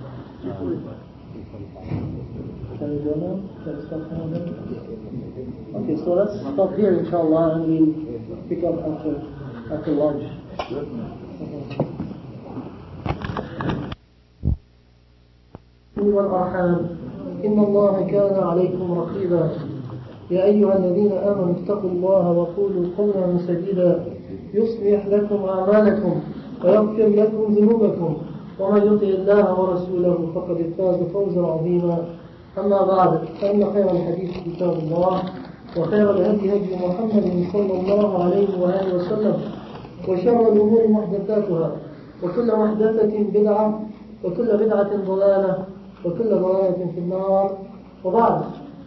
Can we go now? Can we stop now then? Okay, so let's stop here inshallah, and we'll pick up after after lunch. والأرحام إن الله كان عليكم رقيبا يا أيها الذين آمنوا اتقوا الله وقولوا قولا سديدا يصلح لكم أعمالكم ويغفر لكم ذنوبكم ومن يطع الله ورسوله فقد فاز فوزا عظيما. أما بعد، فإن خير الحديث كتاب الله، وخير الهدي هدي محمد صلى الله عليه وآله وسلم، وشر الأمور محدثاتها، وكل محدثة بدعة، وكل بدعة ضلالة وكل ضلالة في النار وبعد.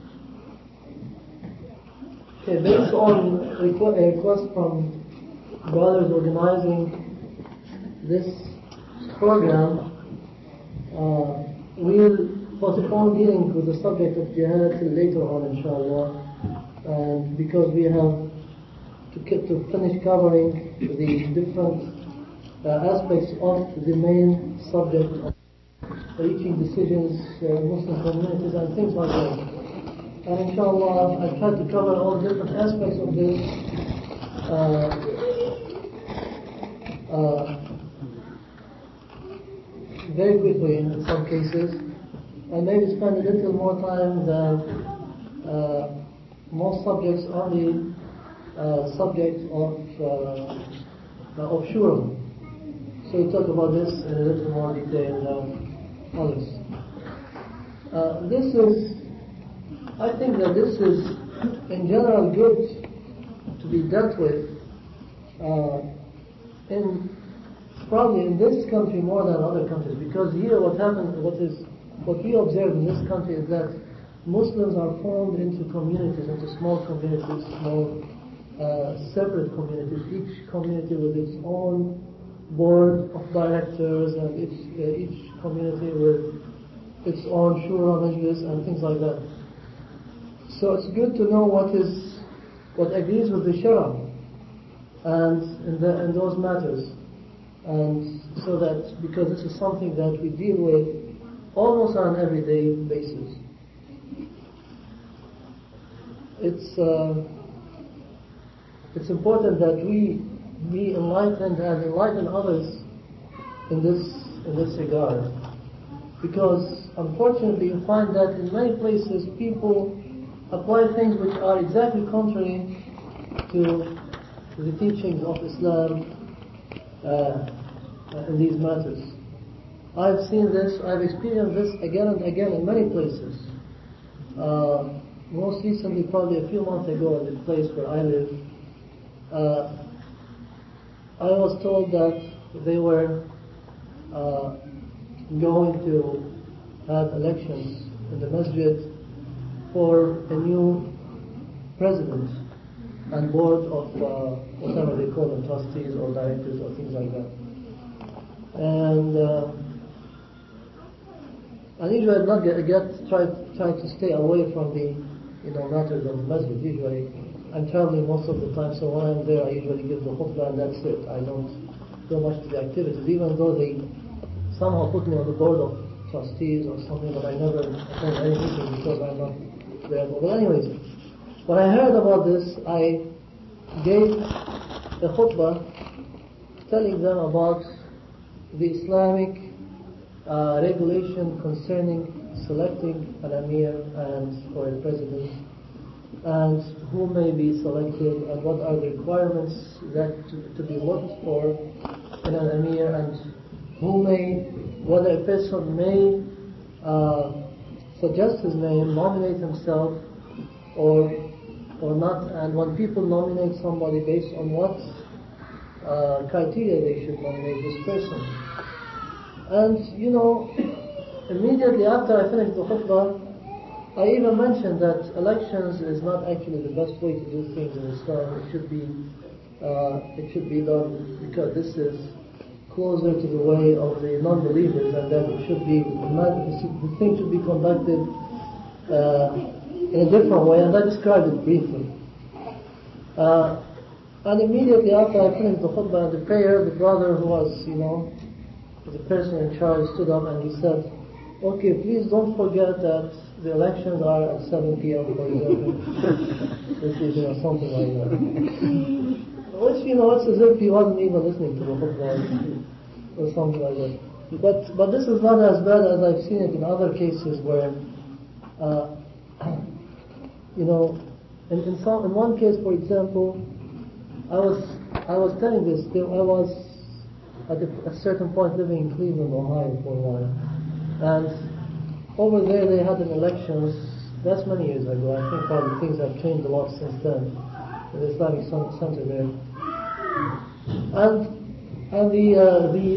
Okay, based on requ- a request from brothers organizing this program, uh, we'll postpone dealing with the subject of jihad till later on, inshallah, and because we have to, get to finish covering the different uh, aspects of the main subject of reaching decisions, uh, Muslim communities and things like that. And inshallah, I try to cover all different aspects of this uh, uh, very quickly in some cases, and maybe spend a little more time than uh, most subjects on the uh, subject of uh, of shura. So we talk about this in a little more detail than others. Uh, this is I think that this is, in general, good to be dealt with uh, in probably in this country more than other countries, because here what happens, what is, what we observe in this country is that Muslims are formed into communities, into small communities, small uh, separate communities, each community with its own board of directors and each, uh, each community with its own shura majlis and things like that. So it's good to know what is, what agrees with the Shara and in, the, in those matters, and so that, because this is something that we deal with almost on an everyday basis. It's uh, it's important that we be enlightened and enlighten others in this in this regard, because unfortunately you find that in many places people apply things which are exactly contrary to the teachings of Islam uh, in these matters. I've seen this, I've experienced this again and again in many places. Uh, most recently, probably a few months ago, at the place where I live, uh, I was told that they were uh, going to have elections in the masjid for a new president and board of uh, whatever they call them, trustees or directors or things like that. And uh, and usually I not get, get try try to stay away from the you know matters of the masjid. Usually I'm traveling most of the time, so when I'm there I usually give the khutbah and that's it. I don't go much to the activities, even though they somehow put me on the board of trustees or something, but I never attend any meeting because I'm not there. But anyways, when I heard about this, I gave a khutbah telling them about the Islamic uh, regulation concerning selecting an emir and or a president, and who may be selected, and what are the requirements that to, to be looked for in an emir, and who may, whether a person may uh, suggest his name, nominate himself, or or not, and when people nominate somebody, based on what uh, criteria they should nominate this person. And you know, immediately after I finished the khutbah, I even mentioned that elections is not actually the best way to do things in Islam. It should be uh, it should be done because this is closer to the way of the non-believers, and then it should be, the thing should be conducted uh, in a different way, and I described it briefly. Uh, and immediately after I finished the khutbah and the prayer, the brother who was, you know, the person in charge stood up and he said, okay, please don't forget that the elections are at seven p.m. for example. This is, you know, something like that. Which, you know, it's as if he wasn't even listening to the khutbah or something like that. But but this is not as bad as I've seen it in other cases where, uh, you know, in in, some, in one case, for example, I was I was telling this. I was at a, a certain point living in Cleveland, Ohio, for a while, and over there they had an elections. That's many years ago. I think probably things have changed a lot since then. The Islamic Center there, and and the uh, the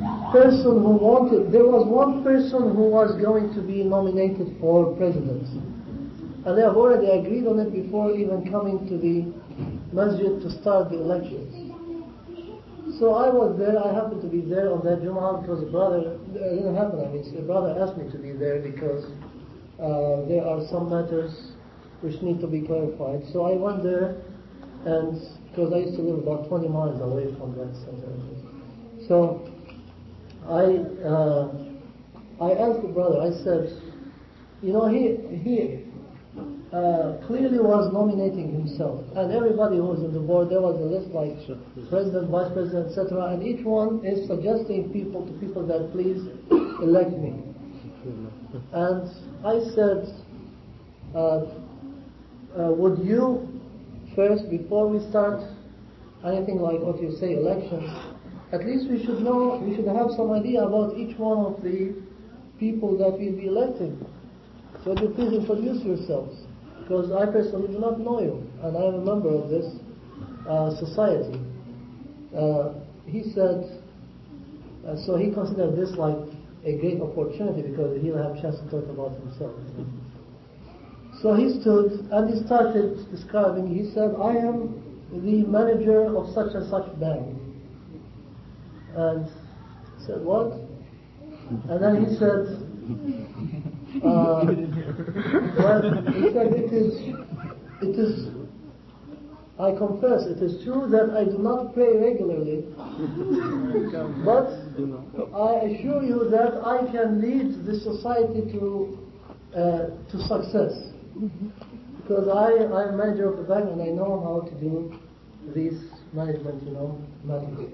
person who wanted, there was one person who was going to be nominated for president. And they have already agreed on it before even coming to the masjid to start the elections. So I was there, I happened to be there on that Jum'ah because a brother, it didn't happen, I mean, a brother asked me to be there because uh, there are some matters which need to be clarified. So I went there, and because I used to live about twenty miles away from that center. So I uh, I asked the brother, I said, you know, he, he uh, clearly was nominating himself, and everybody who was on the board, there was a list like president, vice president, et cetera, and each one is suggesting people to people that please elect me. And I said, uh, uh, would you first, before we start anything like what you say, elections, at least we should know, we should have some idea about each one of the people that we'll be electing. So would you please introduce yourselves? Because I personally do not know you, and I am a member of this uh, society. Uh, he said, uh, so he considered this like a great opportunity because he'll have a chance to talk about himself. So he stood and he started describing, he said, I am the manager of such and such bank. And I said, what? And then he said, uh, well, he said, it is, it is, I confess, it is true that I do not pray regularly, but I assure you that I can lead the society to, uh, to success. Because I, I am manager of the bank and I know how to do these management, you know, matters.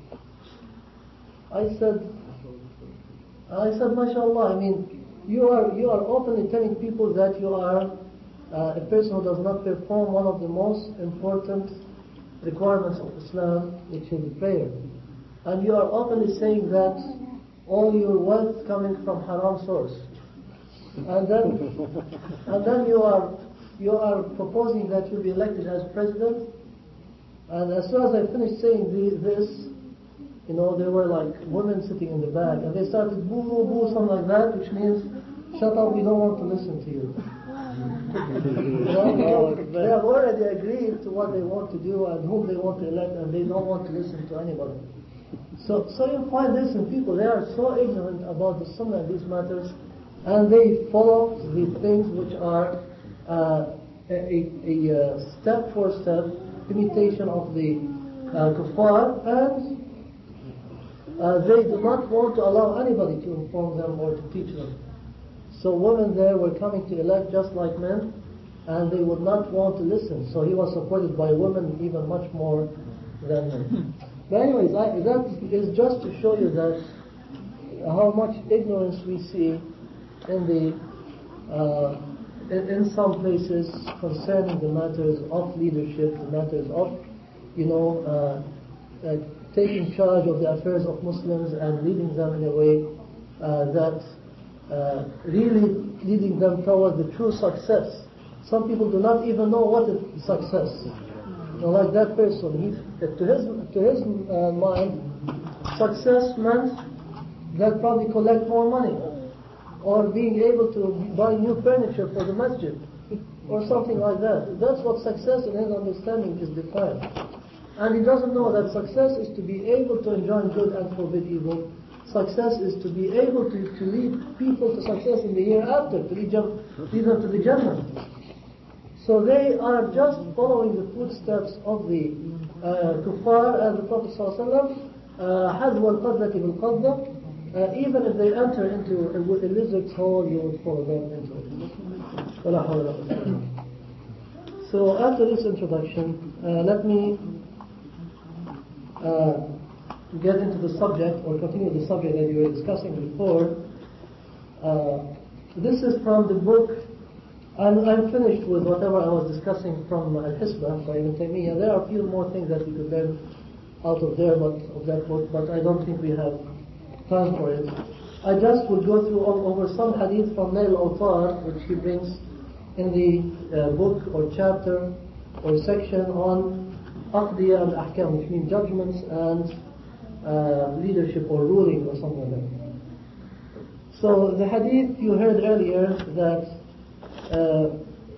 I said, I said, mashallah, I mean, you are you are openly telling people that you are uh, a person who does not perform one of the most important requirements of Islam, which is prayer. And you are openly saying that all your wealth coming from haram source. And then, and then you are you are proposing that you be elected as president. And as soon as I finished saying the, this, you know, there were like women sitting in the back, and they started boo, boo, boo, something like that, which means, shut up, we don't want to listen to you. You know, they, they have already agreed to what they want to do and whom they want to elect, and they don't want to listen to anybody. So, so you find this in people, they are so ignorant about the Sunnah and these matters, and they follow the things which are uh, a, a, a step for step imitation of the uh, kuffar, and uh, they do not want to allow anybody to inform them or to teach them. So women there were coming to elect just like men, and they would not want to listen. So he was supported by women even much more than men. But anyways, I, that is just to show you that how much ignorance we see in the uh, in, in some places concerning the matters of leadership, the matters of, you know, uh, uh, taking charge of the affairs of Muslims and leading them in a way uh, that uh, really leading them toward the true success. Some people do not even know what is success. You know, like that person, he, to his to his uh, mind, success meant that probably collect more money, or being able to buy new furniture for the masjid, or something like that. That's what success in his understanding is defined. And he doesn't know that success is to be able to enjoin good and forbid evil. Success is to be able to, to lead people to success in the hereafter, to lead them, lead them to the Jannah. So they are just following the footsteps of the uh, kuffar, and the Prophet ﷺ, حَذْوَ الْقَذَّةِ بِالْقَذَّةِ. Uh, even if they enter into a, a lizard's hole, you would follow them into it. So after this introduction, uh, let me uh, get into the subject, or continue the subject that you were discussing before. Uh, this is from the book, I'm, I'm finished with whatever I was discussing from Al-Hisbah by Ibn Taymiyyah. There are a few more things that we could learn out of there, but of that book, but I don't think we have time for it. I just will go through all, over some hadith from Nail al-Awtar, which he brings in the uh, book or chapter or section on Aqdiya and Ahkam, which mean judgments and uh, leadership or ruling or something like that. So the hadith you heard earlier that uh,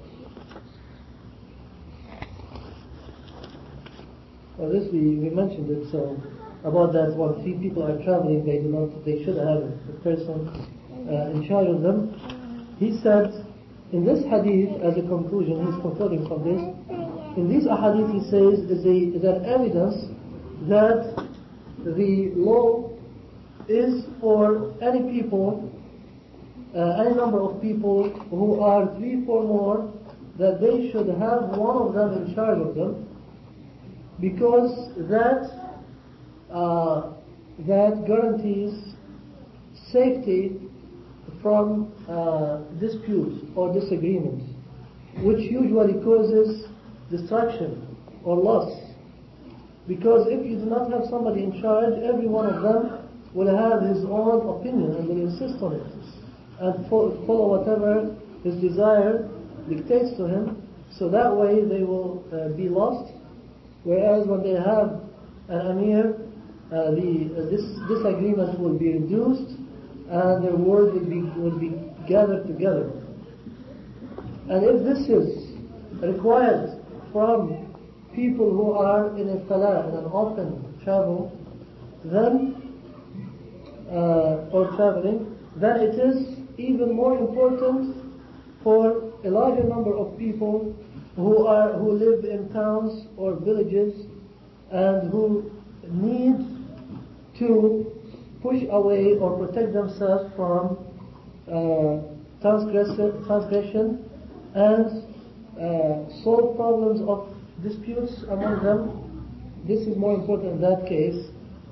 well, this we, we mentioned it, so about that when three people are traveling, they do not, they should have a person uh, in charge of them. He said, in this hadith, as a conclusion, he's concluding from this, in these ahadith he says, is, a, is an evidence that the law is for any people, uh, any number of people who are three or more, that they should have one of them in charge of them, because that uh, that guarantees safety from uh, dispute or disagreement, which usually causes destruction or loss. Because if you do not have somebody in charge, every one of them will have his own opinion and will insist on it and follow whatever his desire dictates to him. So that way they will uh, be lost. Whereas when they have an amir, uh, the uh, this disagreement will be reduced and their word will be will be gathered together. And if this is required from people who are in a fala, in an open travel, then uh, or traveling, then it is even more important for a larger number of people who are who live in towns or villages and who need to push away or protect themselves from uh, transgression, transgression and uh, solve problems of disputes among them. This is more important in that case.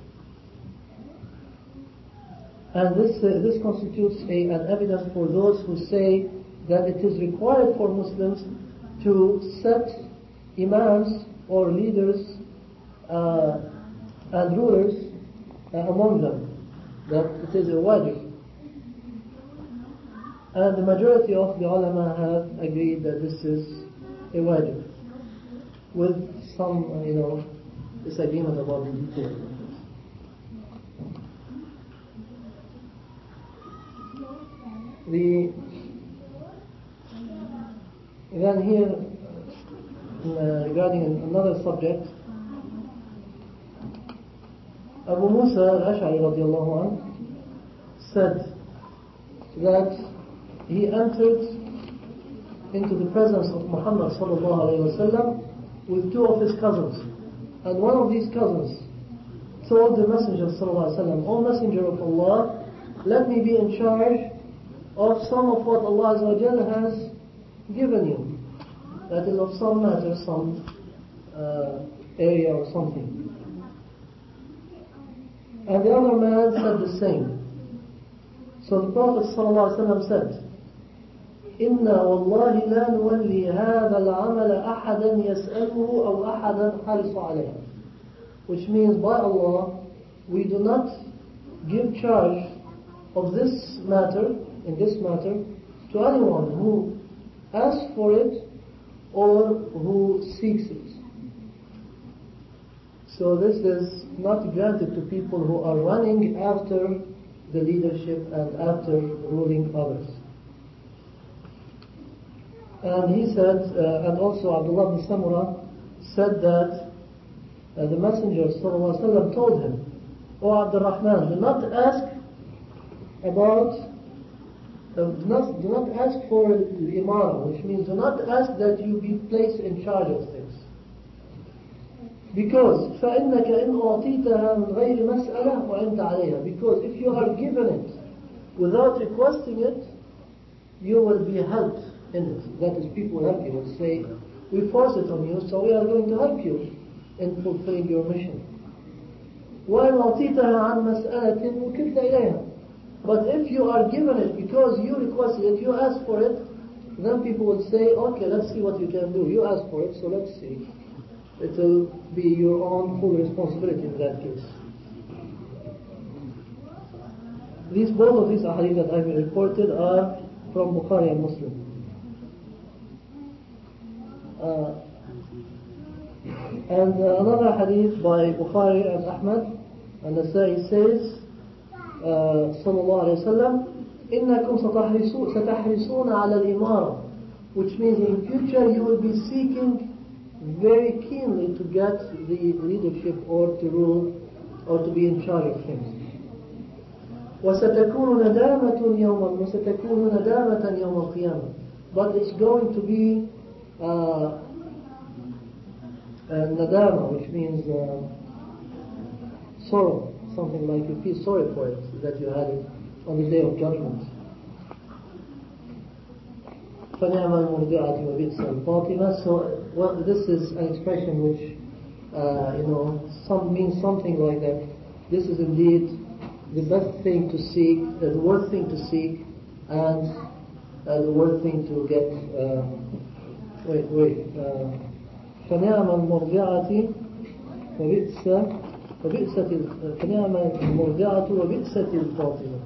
And this uh, this constitutes a, an evidence for those who say that it is required for Muslims to set imams or leaders uh, and rulers uh, among them, that it is a wajib. And the majority of the ulama have agreed that this is a wajib, with some, uh, you know, disagreement about the details. The then here uh, regarding another subject, Abu Musa al-Ash'ari radiallahu anhu said that he entered into the presence of Muhammad sallallahu alayhi wa sallam with two of his cousins, and one of these cousins told the Messenger sallallahu alayhi wa sallam, "O Messenger of Allah, let me be in charge of some of what Allah Azza wa Jalla has given you, that is of some matter, some uh, area or something." And the other man said the same. So the Prophet ﷺ said, "Inna wallahi la nuwalli hadha al-amala ahadan yas'aluhu aw ahadan harisu alayhi," which means, by Allah, we do not give charge of this matter, in this matter, to anyone who asks for it or who seeks it. So this is not granted to people who are running after the leadership and after ruling others. And he said, uh, and also Abdullah ibn Samura said that uh, the Messenger sallallahu alaihi wasallam told him, "O Abdul Rahman, do not ask about Uh, do, not, do not ask for al-imara, which means do not ask that you be placed in charge of things. Because فَإِنَّكَ إِنْ أُعْطِيتَهَا مِنْ غَيْرِ مَسْأَلَةٍ وَأَنْتَ عَلَيْهَا, because if you are given it without requesting it, you will be helped in it. That is, people will help you. Will say, "We force it on you, so we are going to help you in fulfilling your mission." وَإِنْ أُعْطِيتَهَا عَنْ مَسْأَلَةٍ وُكِلْتَ إِلَيْهَا. But if you are given it because you requested it, you asked for it, then people will say, "Okay, let's see what you can do. You asked for it, so let's see." It will be your own full responsibility in that case. These, both of these ahadith that I've reported are from Bukhari and Muslim. Uh, and uh, another hadith by Bukhari and Ahmad And the Nasai says, uh, sallallahu alayhi wa sallam, إِنَّكُمْ سَتَحْرِسُونَ عَلَى الْإِمَارَةِ, which means in future you will be seeking very keenly to get the leadership or to rule or to be in charge of things. وَسَتَكُونُ نَدَامَةٌ يَوْمًا وَسَتَكُونُ نَدَامَةً يَوْمَ الْقِيَامَةِ, but it's going to be uh, uh, nadama, which means uh, sorrow, something like you feel sorry for it, that you had it on the day of judgment. فَنِعْمَ الْمُرْضِعَةُ وَبِئْسَ الْفَاطِمَةُ. So well, this is an expression which uh, you know some means something like that. This is indeed the best thing to seek, uh, the worst thing to seek, and uh, the worst thing to get. Uh, wait, wait. Uh, فَنِعْمَ الْمُرْضِعَةِ وَبِئْسَ وَبِئْسَةِ فَنِعْمَ الْمُرْضِعَةُ وَبِئْسَةِ الْفَاطِمَةُ.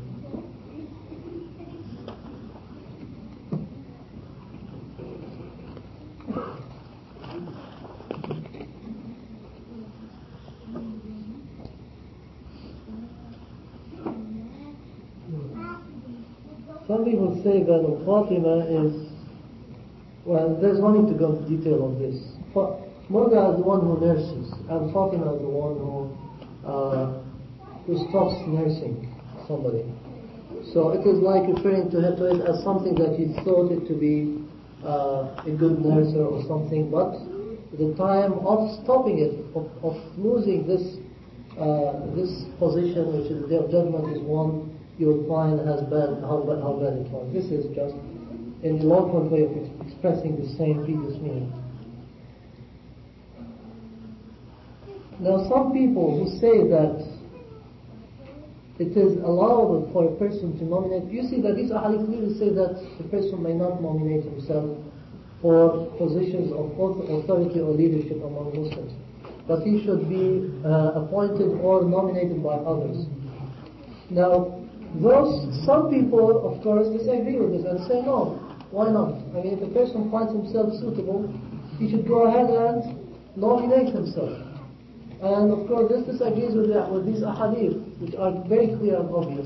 Some people say that Al-Fatima is, well, there's no need to go into detail on this. Murda is the one who nurses, and Fatima is the one who uh, who stops nursing somebody. So it is like referring to it, to it as something that you thought it to be uh, a good nurser or something, but the time of stopping it, of, of losing this uh, this position, which is the Day of Judgment, is one you will find has bad, how, how bad it was. This is just an eloquent way of ex- expressing the same previous meaning. Now some people who say that it is allowable for a person to nominate, you see that these ahadith clearly say that the person may not nominate himself for positions of authority or leadership among Muslims, but he should be uh, appointed or nominated by others. Now, those, some people, of course, disagree with this and say, no, why not? I mean, if a person finds himself suitable, he should go ahead and nominate himself. And of course, this disagrees with, the, with these ahadith, which are very clear and obvious.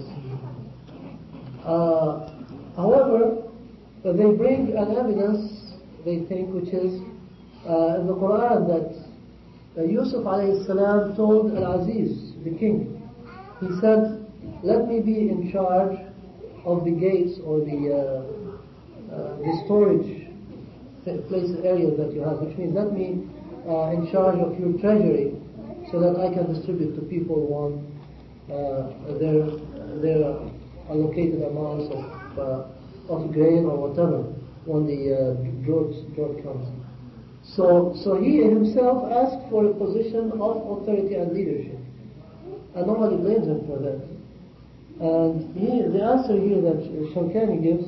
Uh, however, they bring an evidence, they think, which is uh, in the Quran, that uh, Yusuf alayhi salam told Al-Aziz, the king, he said, let me be in charge of the gates or the uh, uh, the storage place areas that you have, which means let me uh, in charge of your treasury, so that I can distribute to people one uh, their their allocated amounts of uh, of grain or whatever when the uh, drought drought comes. So so he himself asked for a position of authority and leadership, and nobody blames him for that. And he, the answer here that Shawkani gives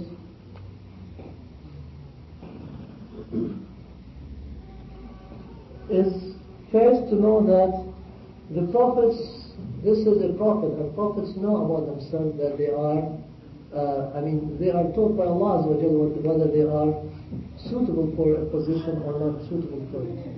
is first to know that the prophets, this is a prophet, and prophets know about themselves that they are, uh, I mean, they are taught by Allah Azza wa Jalla whether they are suitable for a position or not suitable for it.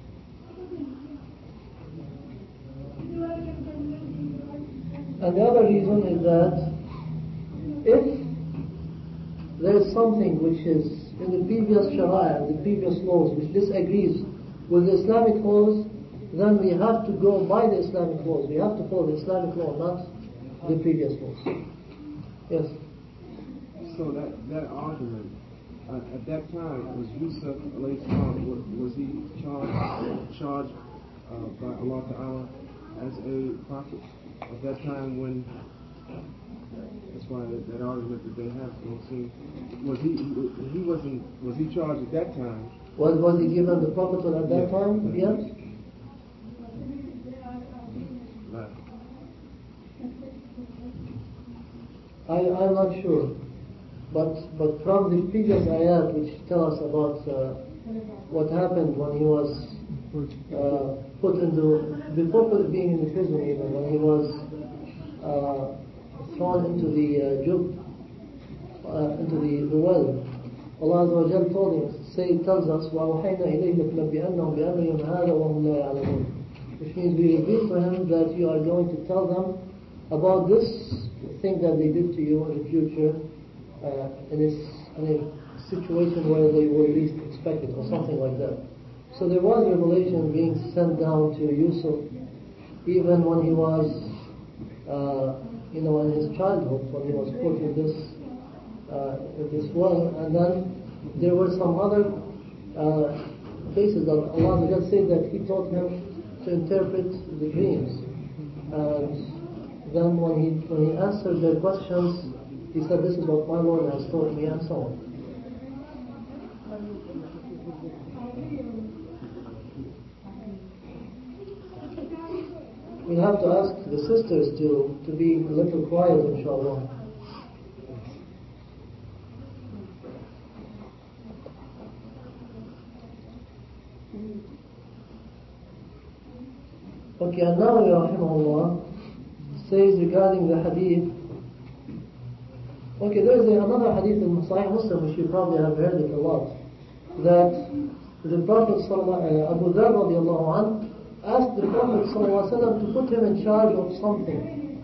And the other reason is that if there is something which is in the previous Sharia, the previous laws, which disagrees with the Islamic laws, then we have to go by the Islamic laws. We have to follow the Islamic law, not the previous laws. Yes? So that, that argument, uh, at that time, was Yusuf alayhi salam, was, was he charged, charged uh, by Allah Ta'ala as a prophet? At that time when, that's why that, that argument that they have, don't seem, was he, he wasn't, was he charged at that time? Was, was he given the prophethood at that Yeah. time? Yes? Right. I, I'm not sure. But, but from the previous ayat which tell us about uh, what happened when he was uh, put into, before put, being in the prison even, when he was uh, thrown into the uh, jub, uh, into the, the well. Allah Azza wa Jal told him, say, tells us, وَأَوْحَيْنَا إِلَيْهِ لَتُنَبِّئَنَّهُمْ بِأَمْرِهِمْ هَذَا وَهُمْ لَا يَعْلَمُونَ. which means we reveal to him that you are going to tell them about this thing that they did to you in the future, uh, in, a, in a situation where they were least expected, or something like that. So there was revelation being sent down to Yusuf, even when he was, uh, you know, in his childhood, when he was put in this, uh, in this well. And then there were some other uh, cases that Allah just said that He taught him to interpret the dreams. And then when he when he answered their questions, he said, "This is what my Lord has taught me," and so on. We'll have to ask the sisters to, to be a little quiet, inshallah. Okay, and now, rahimahullah, says regarding the hadith. Okay, there is another hadith in Sahih Muslim, which you probably have heard it a lot, that the Prophet uh, Abu Dharr radiallahu anhu asked the Prophet ﷺ to put him in charge of something.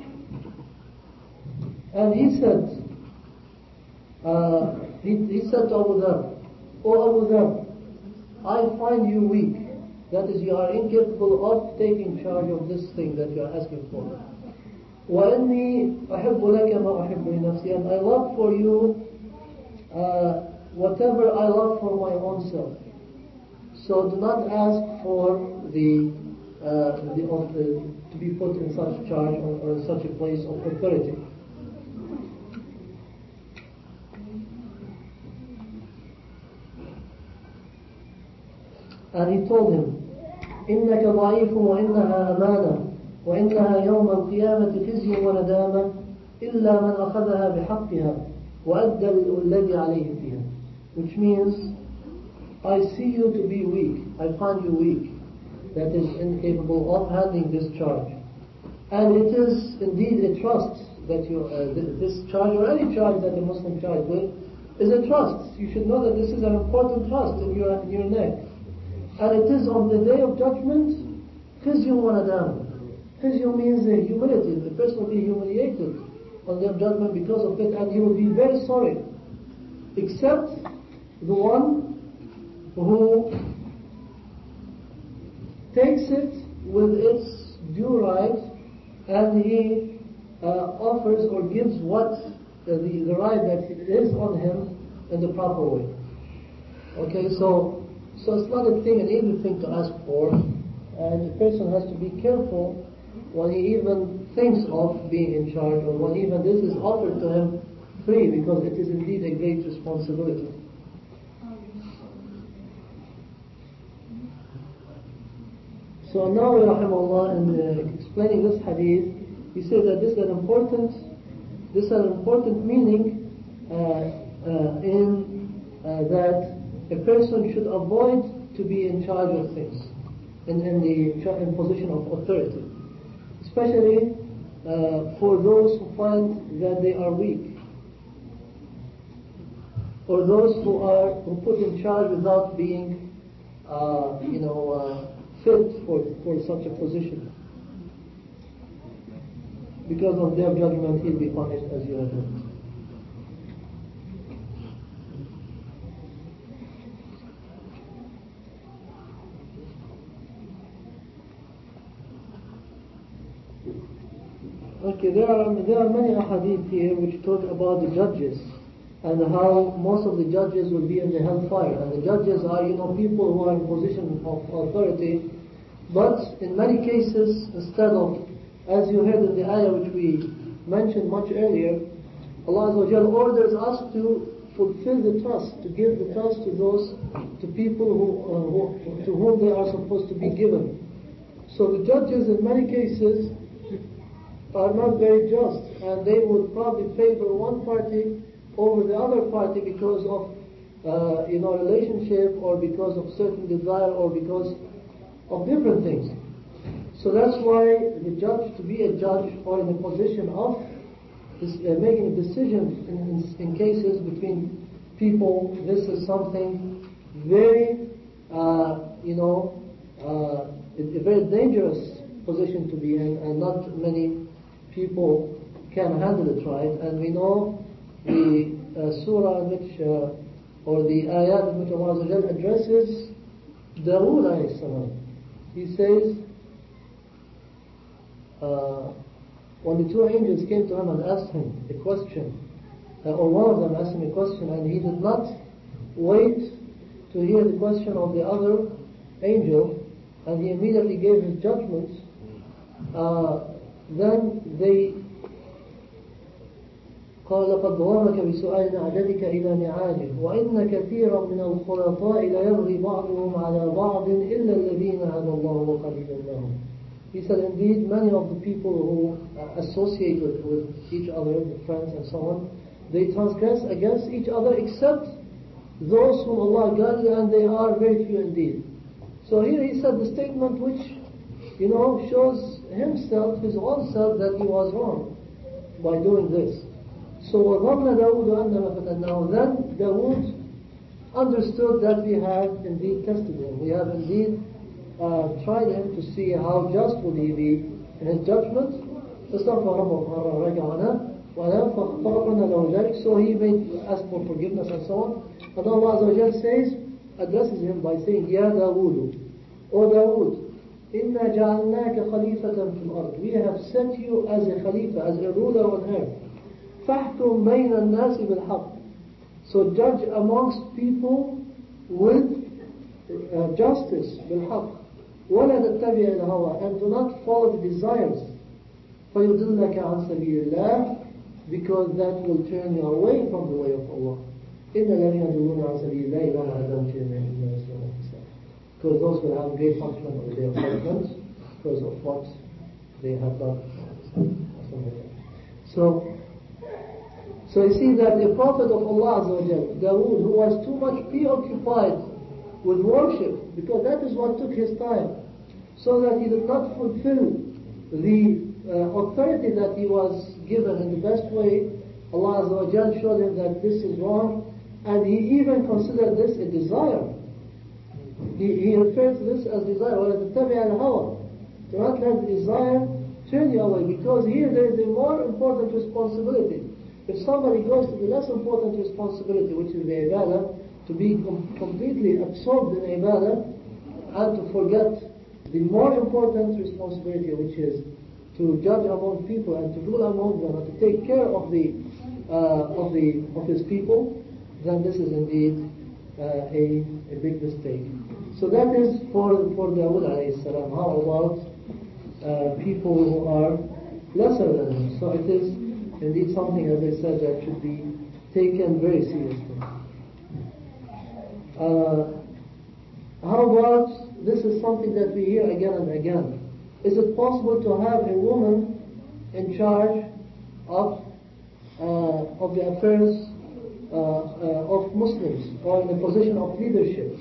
And he said, uh, he, he said to Abu Dharr, "O Abu Dharr, I find you weak. That is, you are incapable of taking charge of this thing that you are asking for. وَإِنِّي أَحِبُّ لَكَ مَا أُحِبُّ لِنَفْسِي, and I love for you uh, whatever I love for my own self. So do not ask for the Uh, the, of the, to be put in such charge or, or in such a place of authority." And he told him, إِنَّكَ ضَعِيفٌ وَإِنَّهَا أَمَانَةٌ وَإِنَّهَا يَوْمَ الْقِيَامَةِ خِزْيٌ وَنَدَامَةٌ إِلَّا مَنْ أَخَذَهَا بِحَقِّهَا وَأَدَّى الَّذِي عَلَيْهِ فِيهَا. Which means, I see you to be weak. I find you weak, that is incapable of handling this charge. And it is indeed a trust that you, uh, this charge, or any charge that a Muslim charge with, is a trust. You should know that this is an important trust in your, in your neck. And it is on the day of judgment, خِزْيٌ وَنَدَامٌ. خِزْيٌ means uh, humility. The person will be humiliated on the day of judgment because of it, and he will be very sorry. Except the one who takes it with its due right, and he uh, offers or gives what uh, the, the right that is on him in the proper way. Okay, so so it's not a thing, an easy thing to ask for, and the person has to be careful when he even thinks of being in charge, or when even this is offered to him free, because it is indeed a great responsibility. So now, rahimahullah, in uh, explaining this hadith, he said that this is an important, this is an important meaning uh, uh, in uh, that a person should avoid to be in charge of things, in, in the in position of authority, especially uh, for those who find that they are weak, or those who are who put in charge without being, uh, you know. Uh, fit for, for such a position. Because of their judgment, he'll be punished, as you have heard. Okay, there are there are many ahadith here which talk about the judges and how most of the judges will be in the hellfire. And the judges are, you know, people who are in position of authority, but in many cases, instead of, as you heard in the ayah which we mentioned much earlier, Allah Azza wa Jal orders us to fulfill the trust, to give the trust to those, to people who, uh, who to whom they are supposed to be given. So the judges in many cases are not very just, and they would probably favor one party over the other party because of uh, you know relationship, or because of certain desire, or because of different things. So that's why the judge, to be a judge or in a position of this, uh, making a decision in, in, in cases between people, this is something very uh, you know uh, a very dangerous position to be in, and not many people can handle it right. And we know the uh, surah in which, uh, or the ayat in which Allah Azza wa Jal addresses Dawood alayhi salam. He says, uh, when the two angels came to him and asked him a question, uh, or one of them asked him a question, and he did not wait to hear the question of the other angel, and he immediately gave his judgment, uh, then they قال لقد ظلمك بسؤال نعجتك إلى نعاجه وإن كثيرا من الخلطاء ليبغي بعضهم على بعض إلا الذين هدى الله وقليلا لهم. He said, indeed, many of the people who uh, associate with, with each other, with friends and so on, they transgress against each other except those whom Allah guided, and they are very few indeed. So here he said the statement which, you know, shows himself, his own self, that he was wrong by doing this. So وَظَنَّ دَاوُدُ أَنَّمَا فَتَنَّاهُ. Then Dawood understood that we have indeed tested him. We have indeed uh, tried him to see how just will he be in his judgment. So he made ask for forgiveness and so on. And Allah Azza wa Jal says, addresses him by saying, Ya Dawood, O Dawood, إِنَّا جَعَلْنَاكَ خَلِيفَةً فِي الْأَرْضِ. We have set you as a khalifa, as a ruler on earth. فَحْكُمْ بَيْنَ النَّاسِ بِالْحَقِّ. So judge amongst people with uh, justice, بِالْحَقِّ. وَلَا تَتَّبِعِ الْهَوَىٰ. And do not follow the desires. فَيُضِلَّكَ عَنْ سَبِيلِ اللَّهِ. Because that will turn you away from the way of Allah. إِنَّ الَّذِينَ يَضِلُّونَ عَنْ سَبِيلِ اللَّهِ لَهُمْ عَذَابٌ شَدِيدٌ. Because those will have great punishment on the day of judgment because of what they have done. So, So you see that the Prophet of Allah Azza wa Jal, Dawood, who was too much preoccupied with worship, because that is what took his time, so that he did not fulfill the uh, authority that he was given in the best way, Allah Azza wa Jal showed him that this is wrong, and he even considered this a desire. He, he refers to this as desire. وَلَا تَتَّبِعَ الْهَوَىٰ. Do not let the desire turn you away, because here there is a more important responsibility. If somebody goes to the less important responsibility, which is the ibadah, to be com- completely absorbed in ibadah, and to forget the more important responsibility, which is to judge among people and to rule among them and to take care of the uh, of the of his people, then this is indeed uh, a a big mistake. So that is for for Dawood alayhi salam. How about uh, people who are lesser than him? So it is indeed something, as I said, that should be taken very seriously. Uh, how about, this is something that we hear again and again. Is it possible to have a woman in charge of uh, of the affairs uh, uh, of Muslims, or in a position of leadership?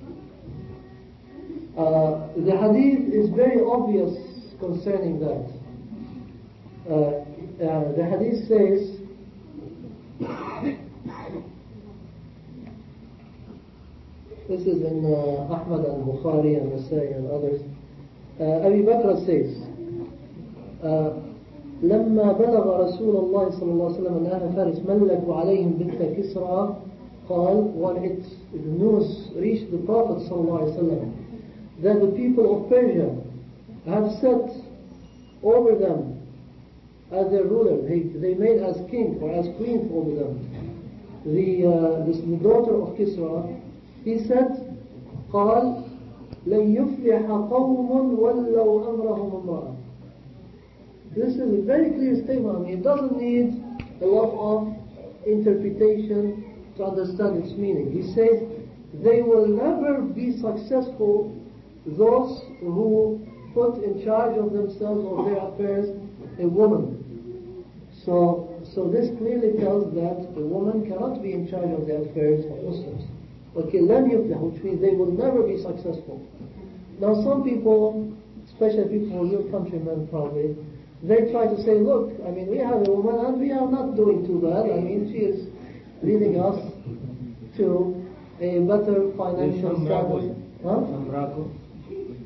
Uh, the hadith is very obvious concerning that. Uh, Uh, the hadith says, this is in uh, Ahmad and Bukhari and Nasai and others. Uh, Abu Bakr says, uh, لما بلغ رسول الله صلى الله عليه وسلم أن أهل فارس ملكوا عليهم بنت كسرى قال, when it, the news reached the Prophet صلى الله عليه وسلم that the people of Persia have set over them as their ruler, they, they made as king or as queen over them the uh, this the daughter of Kisra, he said, قال لن يفلح قوم ولوا أمرهم امرأة. This is a very clear statement. I mean, it doesn't need a lot of interpretation to understand its meaning. He says, they will never be successful, those who put in charge of themselves or their affairs a woman. So, so this clearly tells that a woman cannot be in charge of the affairs of Muslims. Okay, لن يفلح, which means they will never be successful. Now some people, especially people, your countrymen probably, they try to say, look, I mean, we have a woman and we are not doing too bad. I mean, she is leading us to a better financial status. Huh?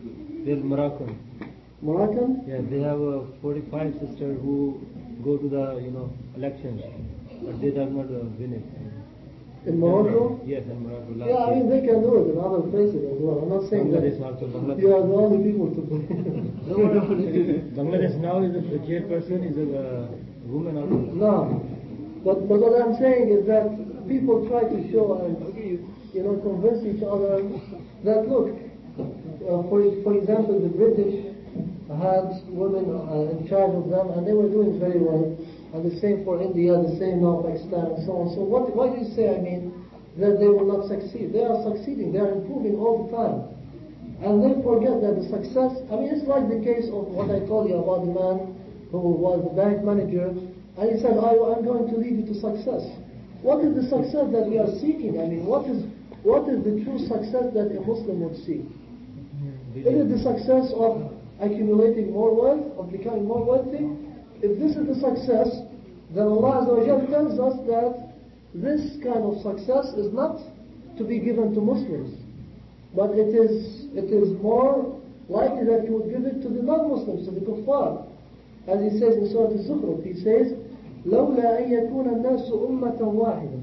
They're Moroccan. Moroccan? Yeah, they have uh, forty-five sisters who go to the, you know, elections, but they do not uh, win it. In Morocco? Yes, in Morocco. last Yeah, I mean, year. they can do it in other places as well. I'm not saying Bangladesh that also, Bangladesh. you are the only people to blame. No, no, Bangladesh now is the chairperson is a uh, woman also. No. But, but what I'm saying is that people try to show and, you know, convince each other that, look, uh, for, for example, the British had women uh, in charge of them and they were doing very well. And the same for India, the same now Pakistan and so on. So what, why do you say, I mean, that they will not succeed? They are succeeding, they are improving all the time. And they forget that the success, I mean, it's like the case of what I told you about the man who was the bank manager, and he said, I, I'm going to lead you to success. What is the success that we are seeking? I mean, what is, what is the true success that a Muslim would seek? Is it the success of accumulating more wealth, of becoming more wealthy? If this is the success, then Allah Azza wa Jalla tells us that this kind of success is not to be given to Muslims, but it is it is more likely that He would give it to the non-Muslims, to the kuffar. As He says in Surah Al-Zukhruf, He says, لولا أن يكون الناس أمة واحدة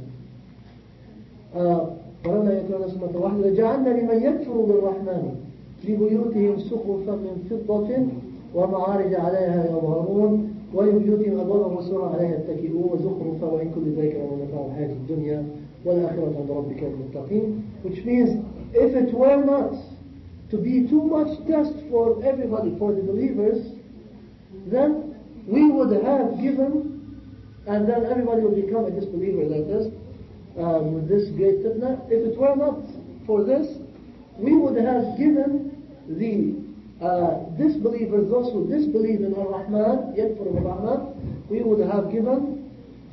ولولا أن يكون الناس أمة واحدة لجعلنا لمن يكفر بالرحمن لبيوتهم سقفا من فضة ومعارج عليها يظهرون ولبيوتهم أبوابا وسرا عليها يتكئون وزخرفا وإن كل ذلك لما متاع الحياة الدنيا والآخرة عند ربك للمتقين. Which means, if it were not to be too much test for everybody, for the believers, then we would have given, and then everybody would become a disbeliever like this, um, with this great fitna. If it were not for this, we would have given the uh, disbelievers, those who disbelieve in Ar-Rahman, yakfur Ar-Rahman, we would have given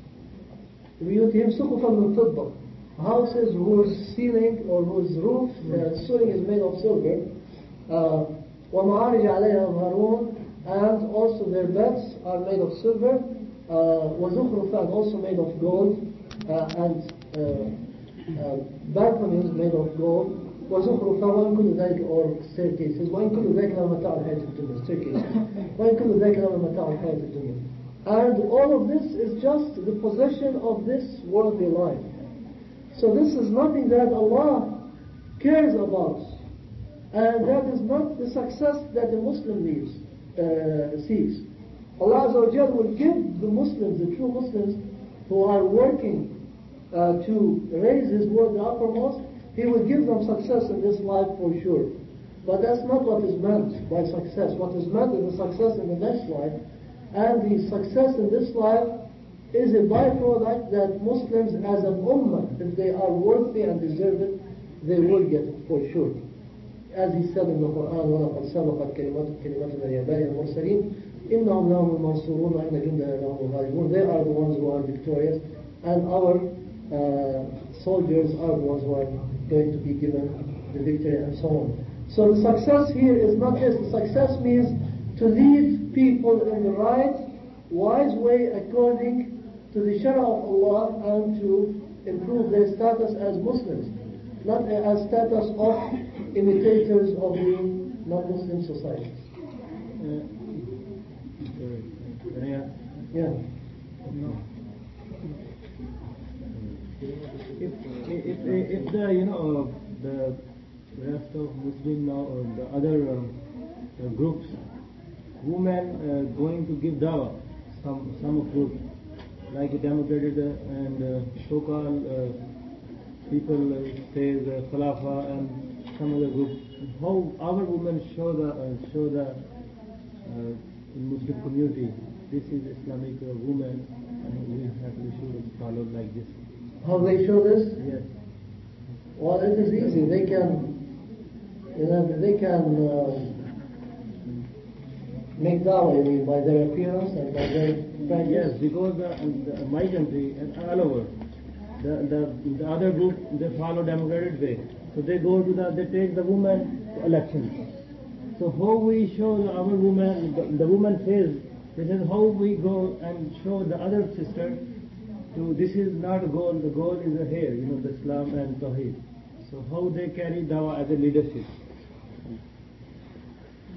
بيوتهم سقفا من فضة, houses whose ceiling or whose roof, uh, ceiling is made of silver, uh, ومعارج عليها يظهرون, and also their beds are made of silver, uh, وزخرفا, and also made of gold, uh, and uh, uh, balconies made of gold, وزخرفا وإن كل ذلك, or staircases, وإن كل ذلك لما متاع الحياة الدنيا, staircases, وإن كل ذلك لما متاع الحياة الدنيا. And all of this is just the possession of this worldly life. So this is nothing that Allah cares about, and that is not the success that the Muslim needs, uh, seeks. Allah Azza wa Jal will give the Muslims, the true Muslims, who are working uh, to raise His word the uppermost, He will give them success in this life for sure. But that's not what is meant by success. What is meant is the success in the next life. And the success in this life is a byproduct that Muslims as an ummah, if they are worthy and deserve it, they will get it for sure. As He said in the Quran, وَلَقَدْ سَبَقَتْ كَلِمَتُنَا لِعِبَادِنَا الْمُرْسَلِينَ إِنَّهُمْ لَهُمُ الْمَنْصُورُونَ وَإِنَّ جُندَنَا لَهُمُ الْغَالِبُونَ. They are the ones who are victorious, and our uh, soldiers are the ones who are going to be given the victory, and so on. So the success here is not this. The success means to lead people in the right, wise way according to the Shara of Allah, and to improve their status as Muslims, not as status of imitators of the non-Muslim society. Uh, sorry. Uh, Yeah. No. If, if, if the, you know, the rest of Muslim now, or the other um, uh, groups, women uh, going to give dawah, some some of groups, like democratic uh, and uh, so-called uh, people uh, say the Khalafa and some other groups, how our women show the uh, show the uh, Muslim community, this is Islamic uh, woman, and we have we should follow like this. How they show this? Yes. Well, it is easy. They can, you know, they can uh, make dawah, you mean, by their appearance and by their practice? Yes, because the, the, my country and all over, the, the the other group, they follow democratic way. So they go to the, they take the woman to elections. So how we show the, our woman, the, the woman says, this is how we go and show the other sister to, this is not a goal, the goal is here, you know, the Islam and Tawheed. So how they carry dawah as a leadership?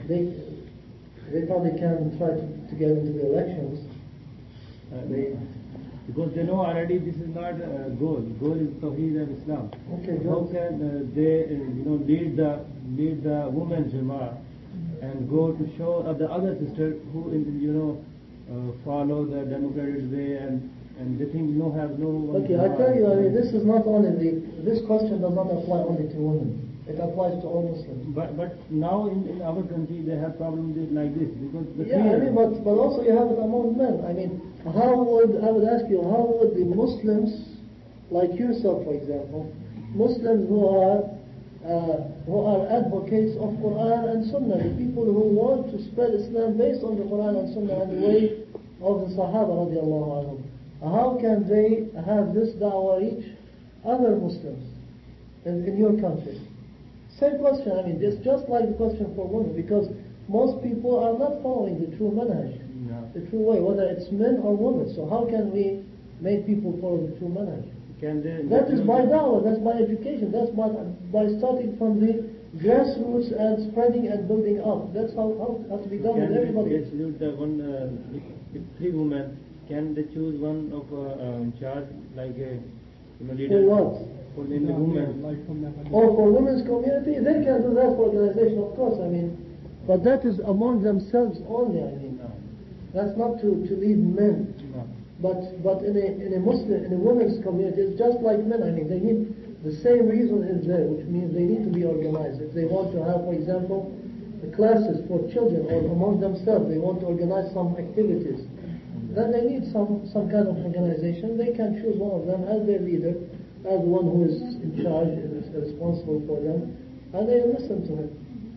they they probably can try to, to get into the elections. Uh, they, because they know already this is not uh, goal. Goal is Tawheed and Islam. Okay, How good. can uh, they, uh, you know, lead the lead the women's Jama'ah and go to show uh, the other sisters who, in, you know, uh, follow the democratic way and and they think no have no. Okay, I tell you, I mean, this is not only the this question does not apply only to women. It applies to all Muslims. But but now in, in our country they have problems with like this because the Yeah, I mean, but but also you have it among men. I mean, how would I would ask you, how would the Muslims, like yourself, for example, Muslims who are uh, who are advocates of Quran and Sunnah, the people who want to spread Islam based on the Quran and Sunnah and the way of the Sahaba radiallahu anhum, how can they have this da'wah reach other Muslims in, in your country? Same question, I mean, it's just like the question for women, because most people are not following the true manhaj, No. the true way, whether it's men or women. So how can we make people follow the true manhaj? Can they? That is by da'wah, that's by education, that's by, by starting from the grassroots and spreading and building up. That's how, how it has to be done Can with everybody. they choose the one? Uh, if, if three women, can they choose one of uh, um, charge like a you know, leader? For what? For in the women. Or for women's community, they can do that for organization, of course, I mean. But that is among themselves only, I mean. No. That's not to, to lead men. No. But but in a in a Muslim in a women's community, it's just like men. I mean, they need the same reason is there, which means they need to be organized. If they want to have, for example, the classes for children or among themselves, they want to organize some activities, then they need some some kind of organization. They can choose one of them as their leader, as one who is in charge and is responsible for them, and they listen to him.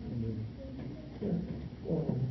Yeah. Well,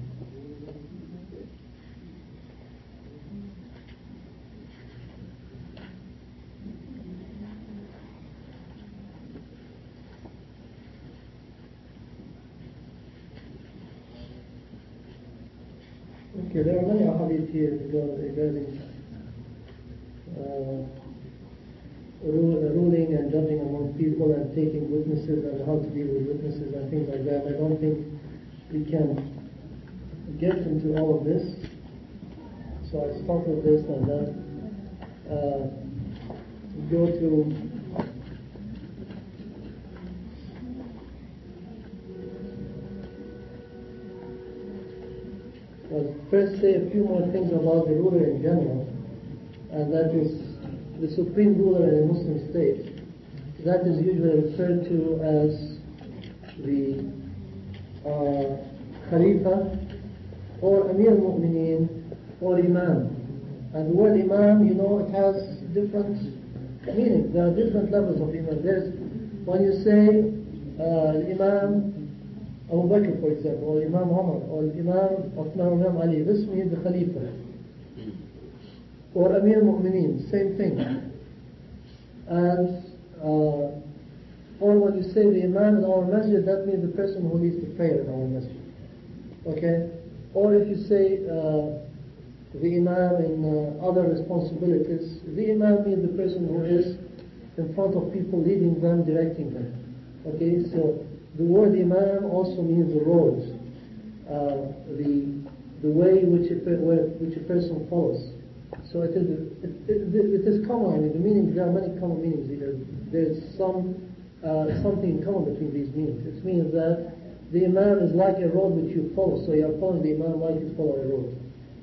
Okay, there are many ahadith here regarding uh, rule, ruling and judging among people and taking witnesses and how to deal with witnesses and things like that. I don't think we can get into all of this, so I'll stop with this and then uh, go to Well, first say a few more things about the ruler in general, and that is the supreme ruler in a Muslim state. That is usually referred to as the uh, Khalifa or Amir al-Mu'mineen or Imam. And the word Imam, you know, it has different meanings. There are different levels of Imam. There's, when you say uh, Imam Abu Bakr, for example, or Imam Umar, or Imam Uthman, Imam Ali, this means the Khalifa. Or Amir Mu'mineen, same thing. And, uh, or when you say the Imam in our masjid, that means the person who leads the prayer in our masjid. Okay? Or if you say uh, the Imam in uh, other responsibilities, the Imam means the person who is in front of people, leading them, directing them. Okay? So, the word Imam also means the road, uh, the the way which a, which a person follows. So it is it, it, it is common. I mean, the meaning, there are many common meanings here. There's some uh, something in common between these meanings. It means that the Imam is like a road which you follow. So you are following the Imam like you follow a road.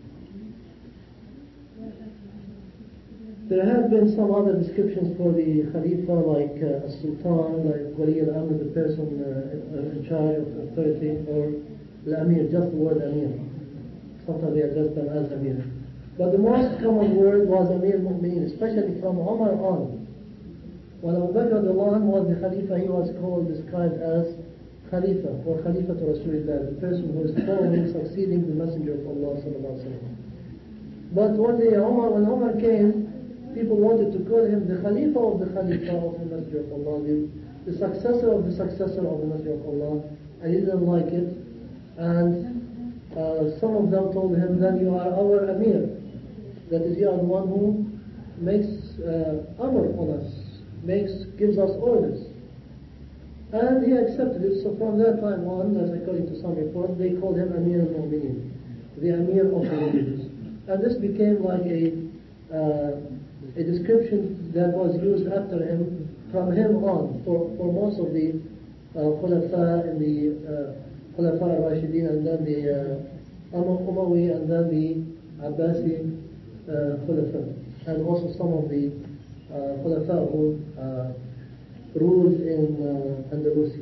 There have been some other descriptions for the Khalifa, like uh, a Sultan, like Wali al-Amr, the person uh, in charge of authority, or al-Amir, just the word Amir. Sometimes they address them as Amir. But the most common word was Amir al-Mu'mineen, especially from Umar on. When Abu Bakr was the Khalifa, he was called, described as Khalifa, or Khalifa to Rasulullah, the person who is following, succeeding the Messenger of Allah sallallahu alaihi wasallam. But one day Umar, when Umar came, people wanted to call him the Khalifa of the Khalifa of the Messenger of Allah, the, the successor of the successor of the Messenger of Allah, and he didn't like it. And uh, some of them told him, then you are our Amir. That is, you are the one who makes uh, amr on us, makes, gives us orders. And he accepted it. So from that time on, as according to some reports, they called him Amir al-Mu'mineen, the Amir of the religions. And this became like a uh, a description that was used after him, from him on, for, for most of the uh, Khulafa and the uh, Khulafa al-Rashidin, and then the uh, Umawi, and then the Abbasi uh, Khulafa, and also some of the uh, Khulafa who uh, ruled in uh, Andalusia.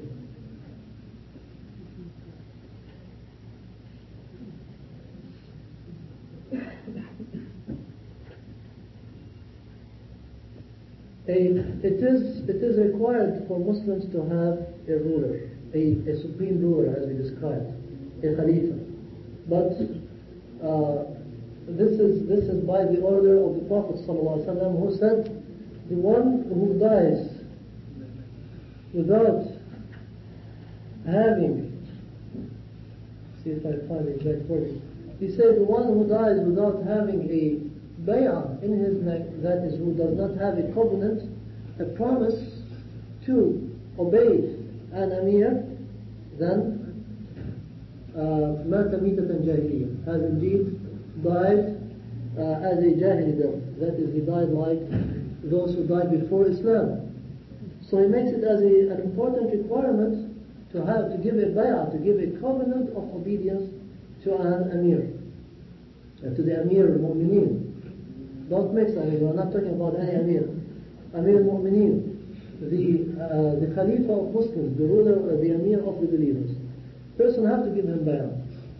A, it is it is required for Muslims to have a ruler, a, a supreme ruler, as we described, a Khalifa. But uh, this is this is by the order of the Prophet ﷺ, who said, the one who dies without having, see if I find the exact wording, he said, the one who dies without having a bay'ah in his neck, that is, who does not have a covenant, a promise to obey an amir, then mata mitatan jahiliyyah, has indeed died uh, as a jahili death. That is, he died like those who died before Islam. So he makes it as a, an important requirement to have to give a bay'ah, to give a covenant of obedience to an amir, uh, to the Amir al-Mu'mineen. Don't mix, I mean, we're not talking about any Amir. Amir al-Mu'mineen, the, uh, the Khalifa of Muslims, the ruler, uh, the Amir of the believers. Person have to give him bay'ah.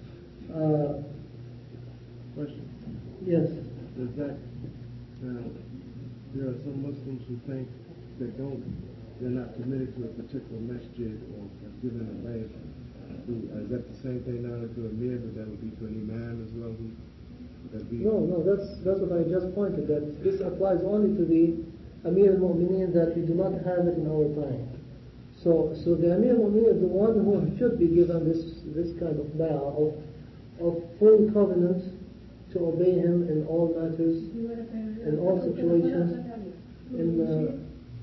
Uh, Question. yes. Does that, uh, there are some Muslims who think that don't, they're not committed to a particular masjid or given a bay'ah. Is that the same thing now to a Amir, but that would be to an Imam as well? Who, No, no, that's that's what I just pointed, that this applies only to the Amir al-Mu'mineen, that we do not have it in our time. So so the Amir al-Mu'mineen is the one who should be given this this kind of bay'ah, of, of full covenant to obey him in all matters, in all situations, in uh,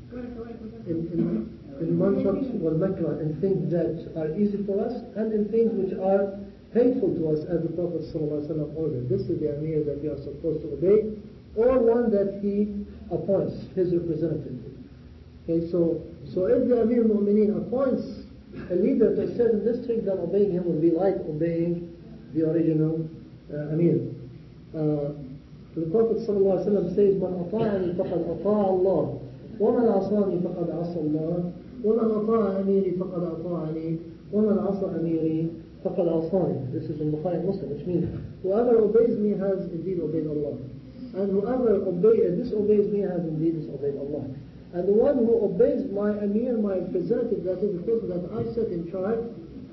in, in, in manshat wal makra, in things that are easy for us, and in things which are painful to us, as the Prophet ﷺ ordered. This is the Amir that we are supposed to obey, or one that he appoints, his representative. Okay, so so if the Amir al-Mu'mineen appoints a leader to a certain district, then obeying him will be like obeying the original uh, Amir. Uh, the Prophet ﷺ says, "Man ata'ani faqad ata'a Allah, wa man asani faqad asa Allah, wa man ata'a amiri faqad ata'ani, wa man asa amiri faqad asani." This is in Bukhari Muslim, which means whoever obeys me has indeed obeyed Allah, and whoever obey, uh, disobeys me has indeed disobeyed Allah. And the one who obeys my Amir, my representative, that is the person that I set in charge,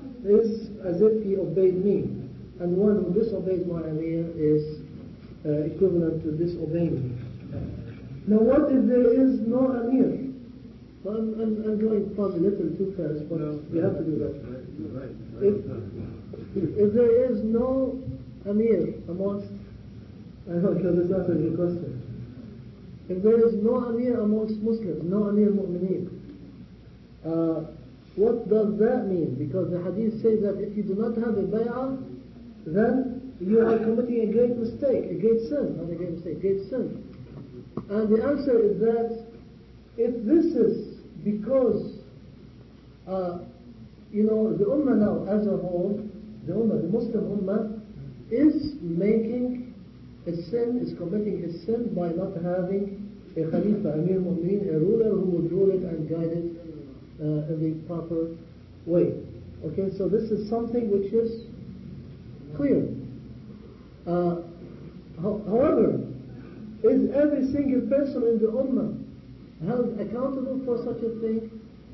is as if he obeyed me. And the one who disobeys my Amir is uh, equivalent to disobeying me. Now what if there is no Amir? So I'm, I'm, I'm going probably a little too fast, but no, we no, have to do that. Right, right. If, if there is no Amir amongst, I don't know if this answers your question. If there is no Amir amongst Muslims, no Amir Mu'mineen, uh, what does that mean? Because the hadith says that if you do not have a bay'ah, then you are committing a great mistake, a great sin, not a great mistake, great sin. And the answer is that if this is because, uh, you know, the Ummah now as a whole, the Ummah, the Muslim Ummah, is making a sin, is committing a sin by not having a Khalifa, Amir Mu'mineen, a ruler who would rule it and guide it uh, in the proper way. Okay, so this is something which is clear. Uh, ho- however, is every single person in the Ummah held accountable for such a thing?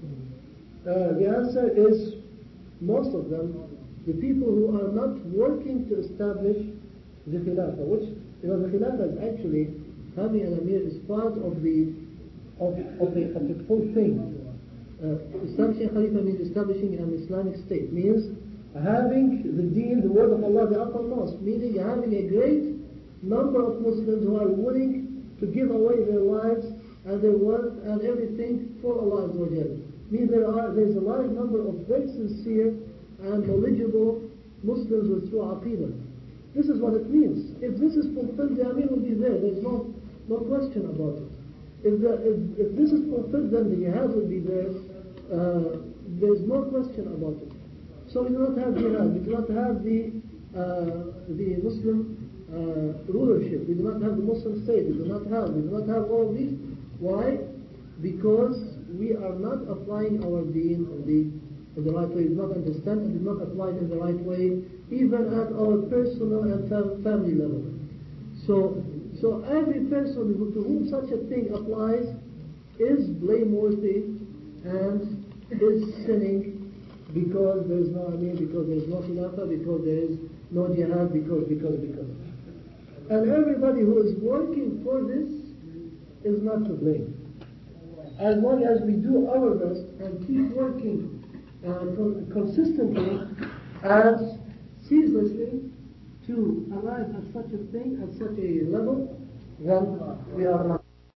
Uh, the answer is most of them, the people who are not working to establish the Khilafah, which, you know, the Khilafah is actually, having an Amir is part of the, of, of, a, of a full thing. Uh, establishing Khalifa means establishing an Islamic state, means having the deen, the word of Allah, the uppermost, meaning having a great number of Muslims who are willing to give away their lives and their wealth and everything for Allah Azza wa Jalla. means there are there's a large number of very sincere and knowledgeable Muslims with true aqidah. This is what it means. If this is fulfilled, the Amir will be there. There's no no question about it. If, the, if, if this is fulfilled, then the jihad will be there. Uh, there's no question about it. So we do not have jihad. We do not have the uh, the Muslim uh, rulership. We do not have the Muslim state. We do not have. We do not have all of these. Why? Because we are not applying our deen in the in the right way. We do not understand and we do not apply it in the right way, even at our personal and family level. So. So every person who, to whom such a thing applies is blameworthy and is sinning because there is no Amir, because there is no Khilafah, because there is no Jihad, because, because, because. And everybody who is working for this is not to blame. As long as we do our best and keep working uh, consistently and ceaselessly to arrive at such a thing, at such a level, then we are not.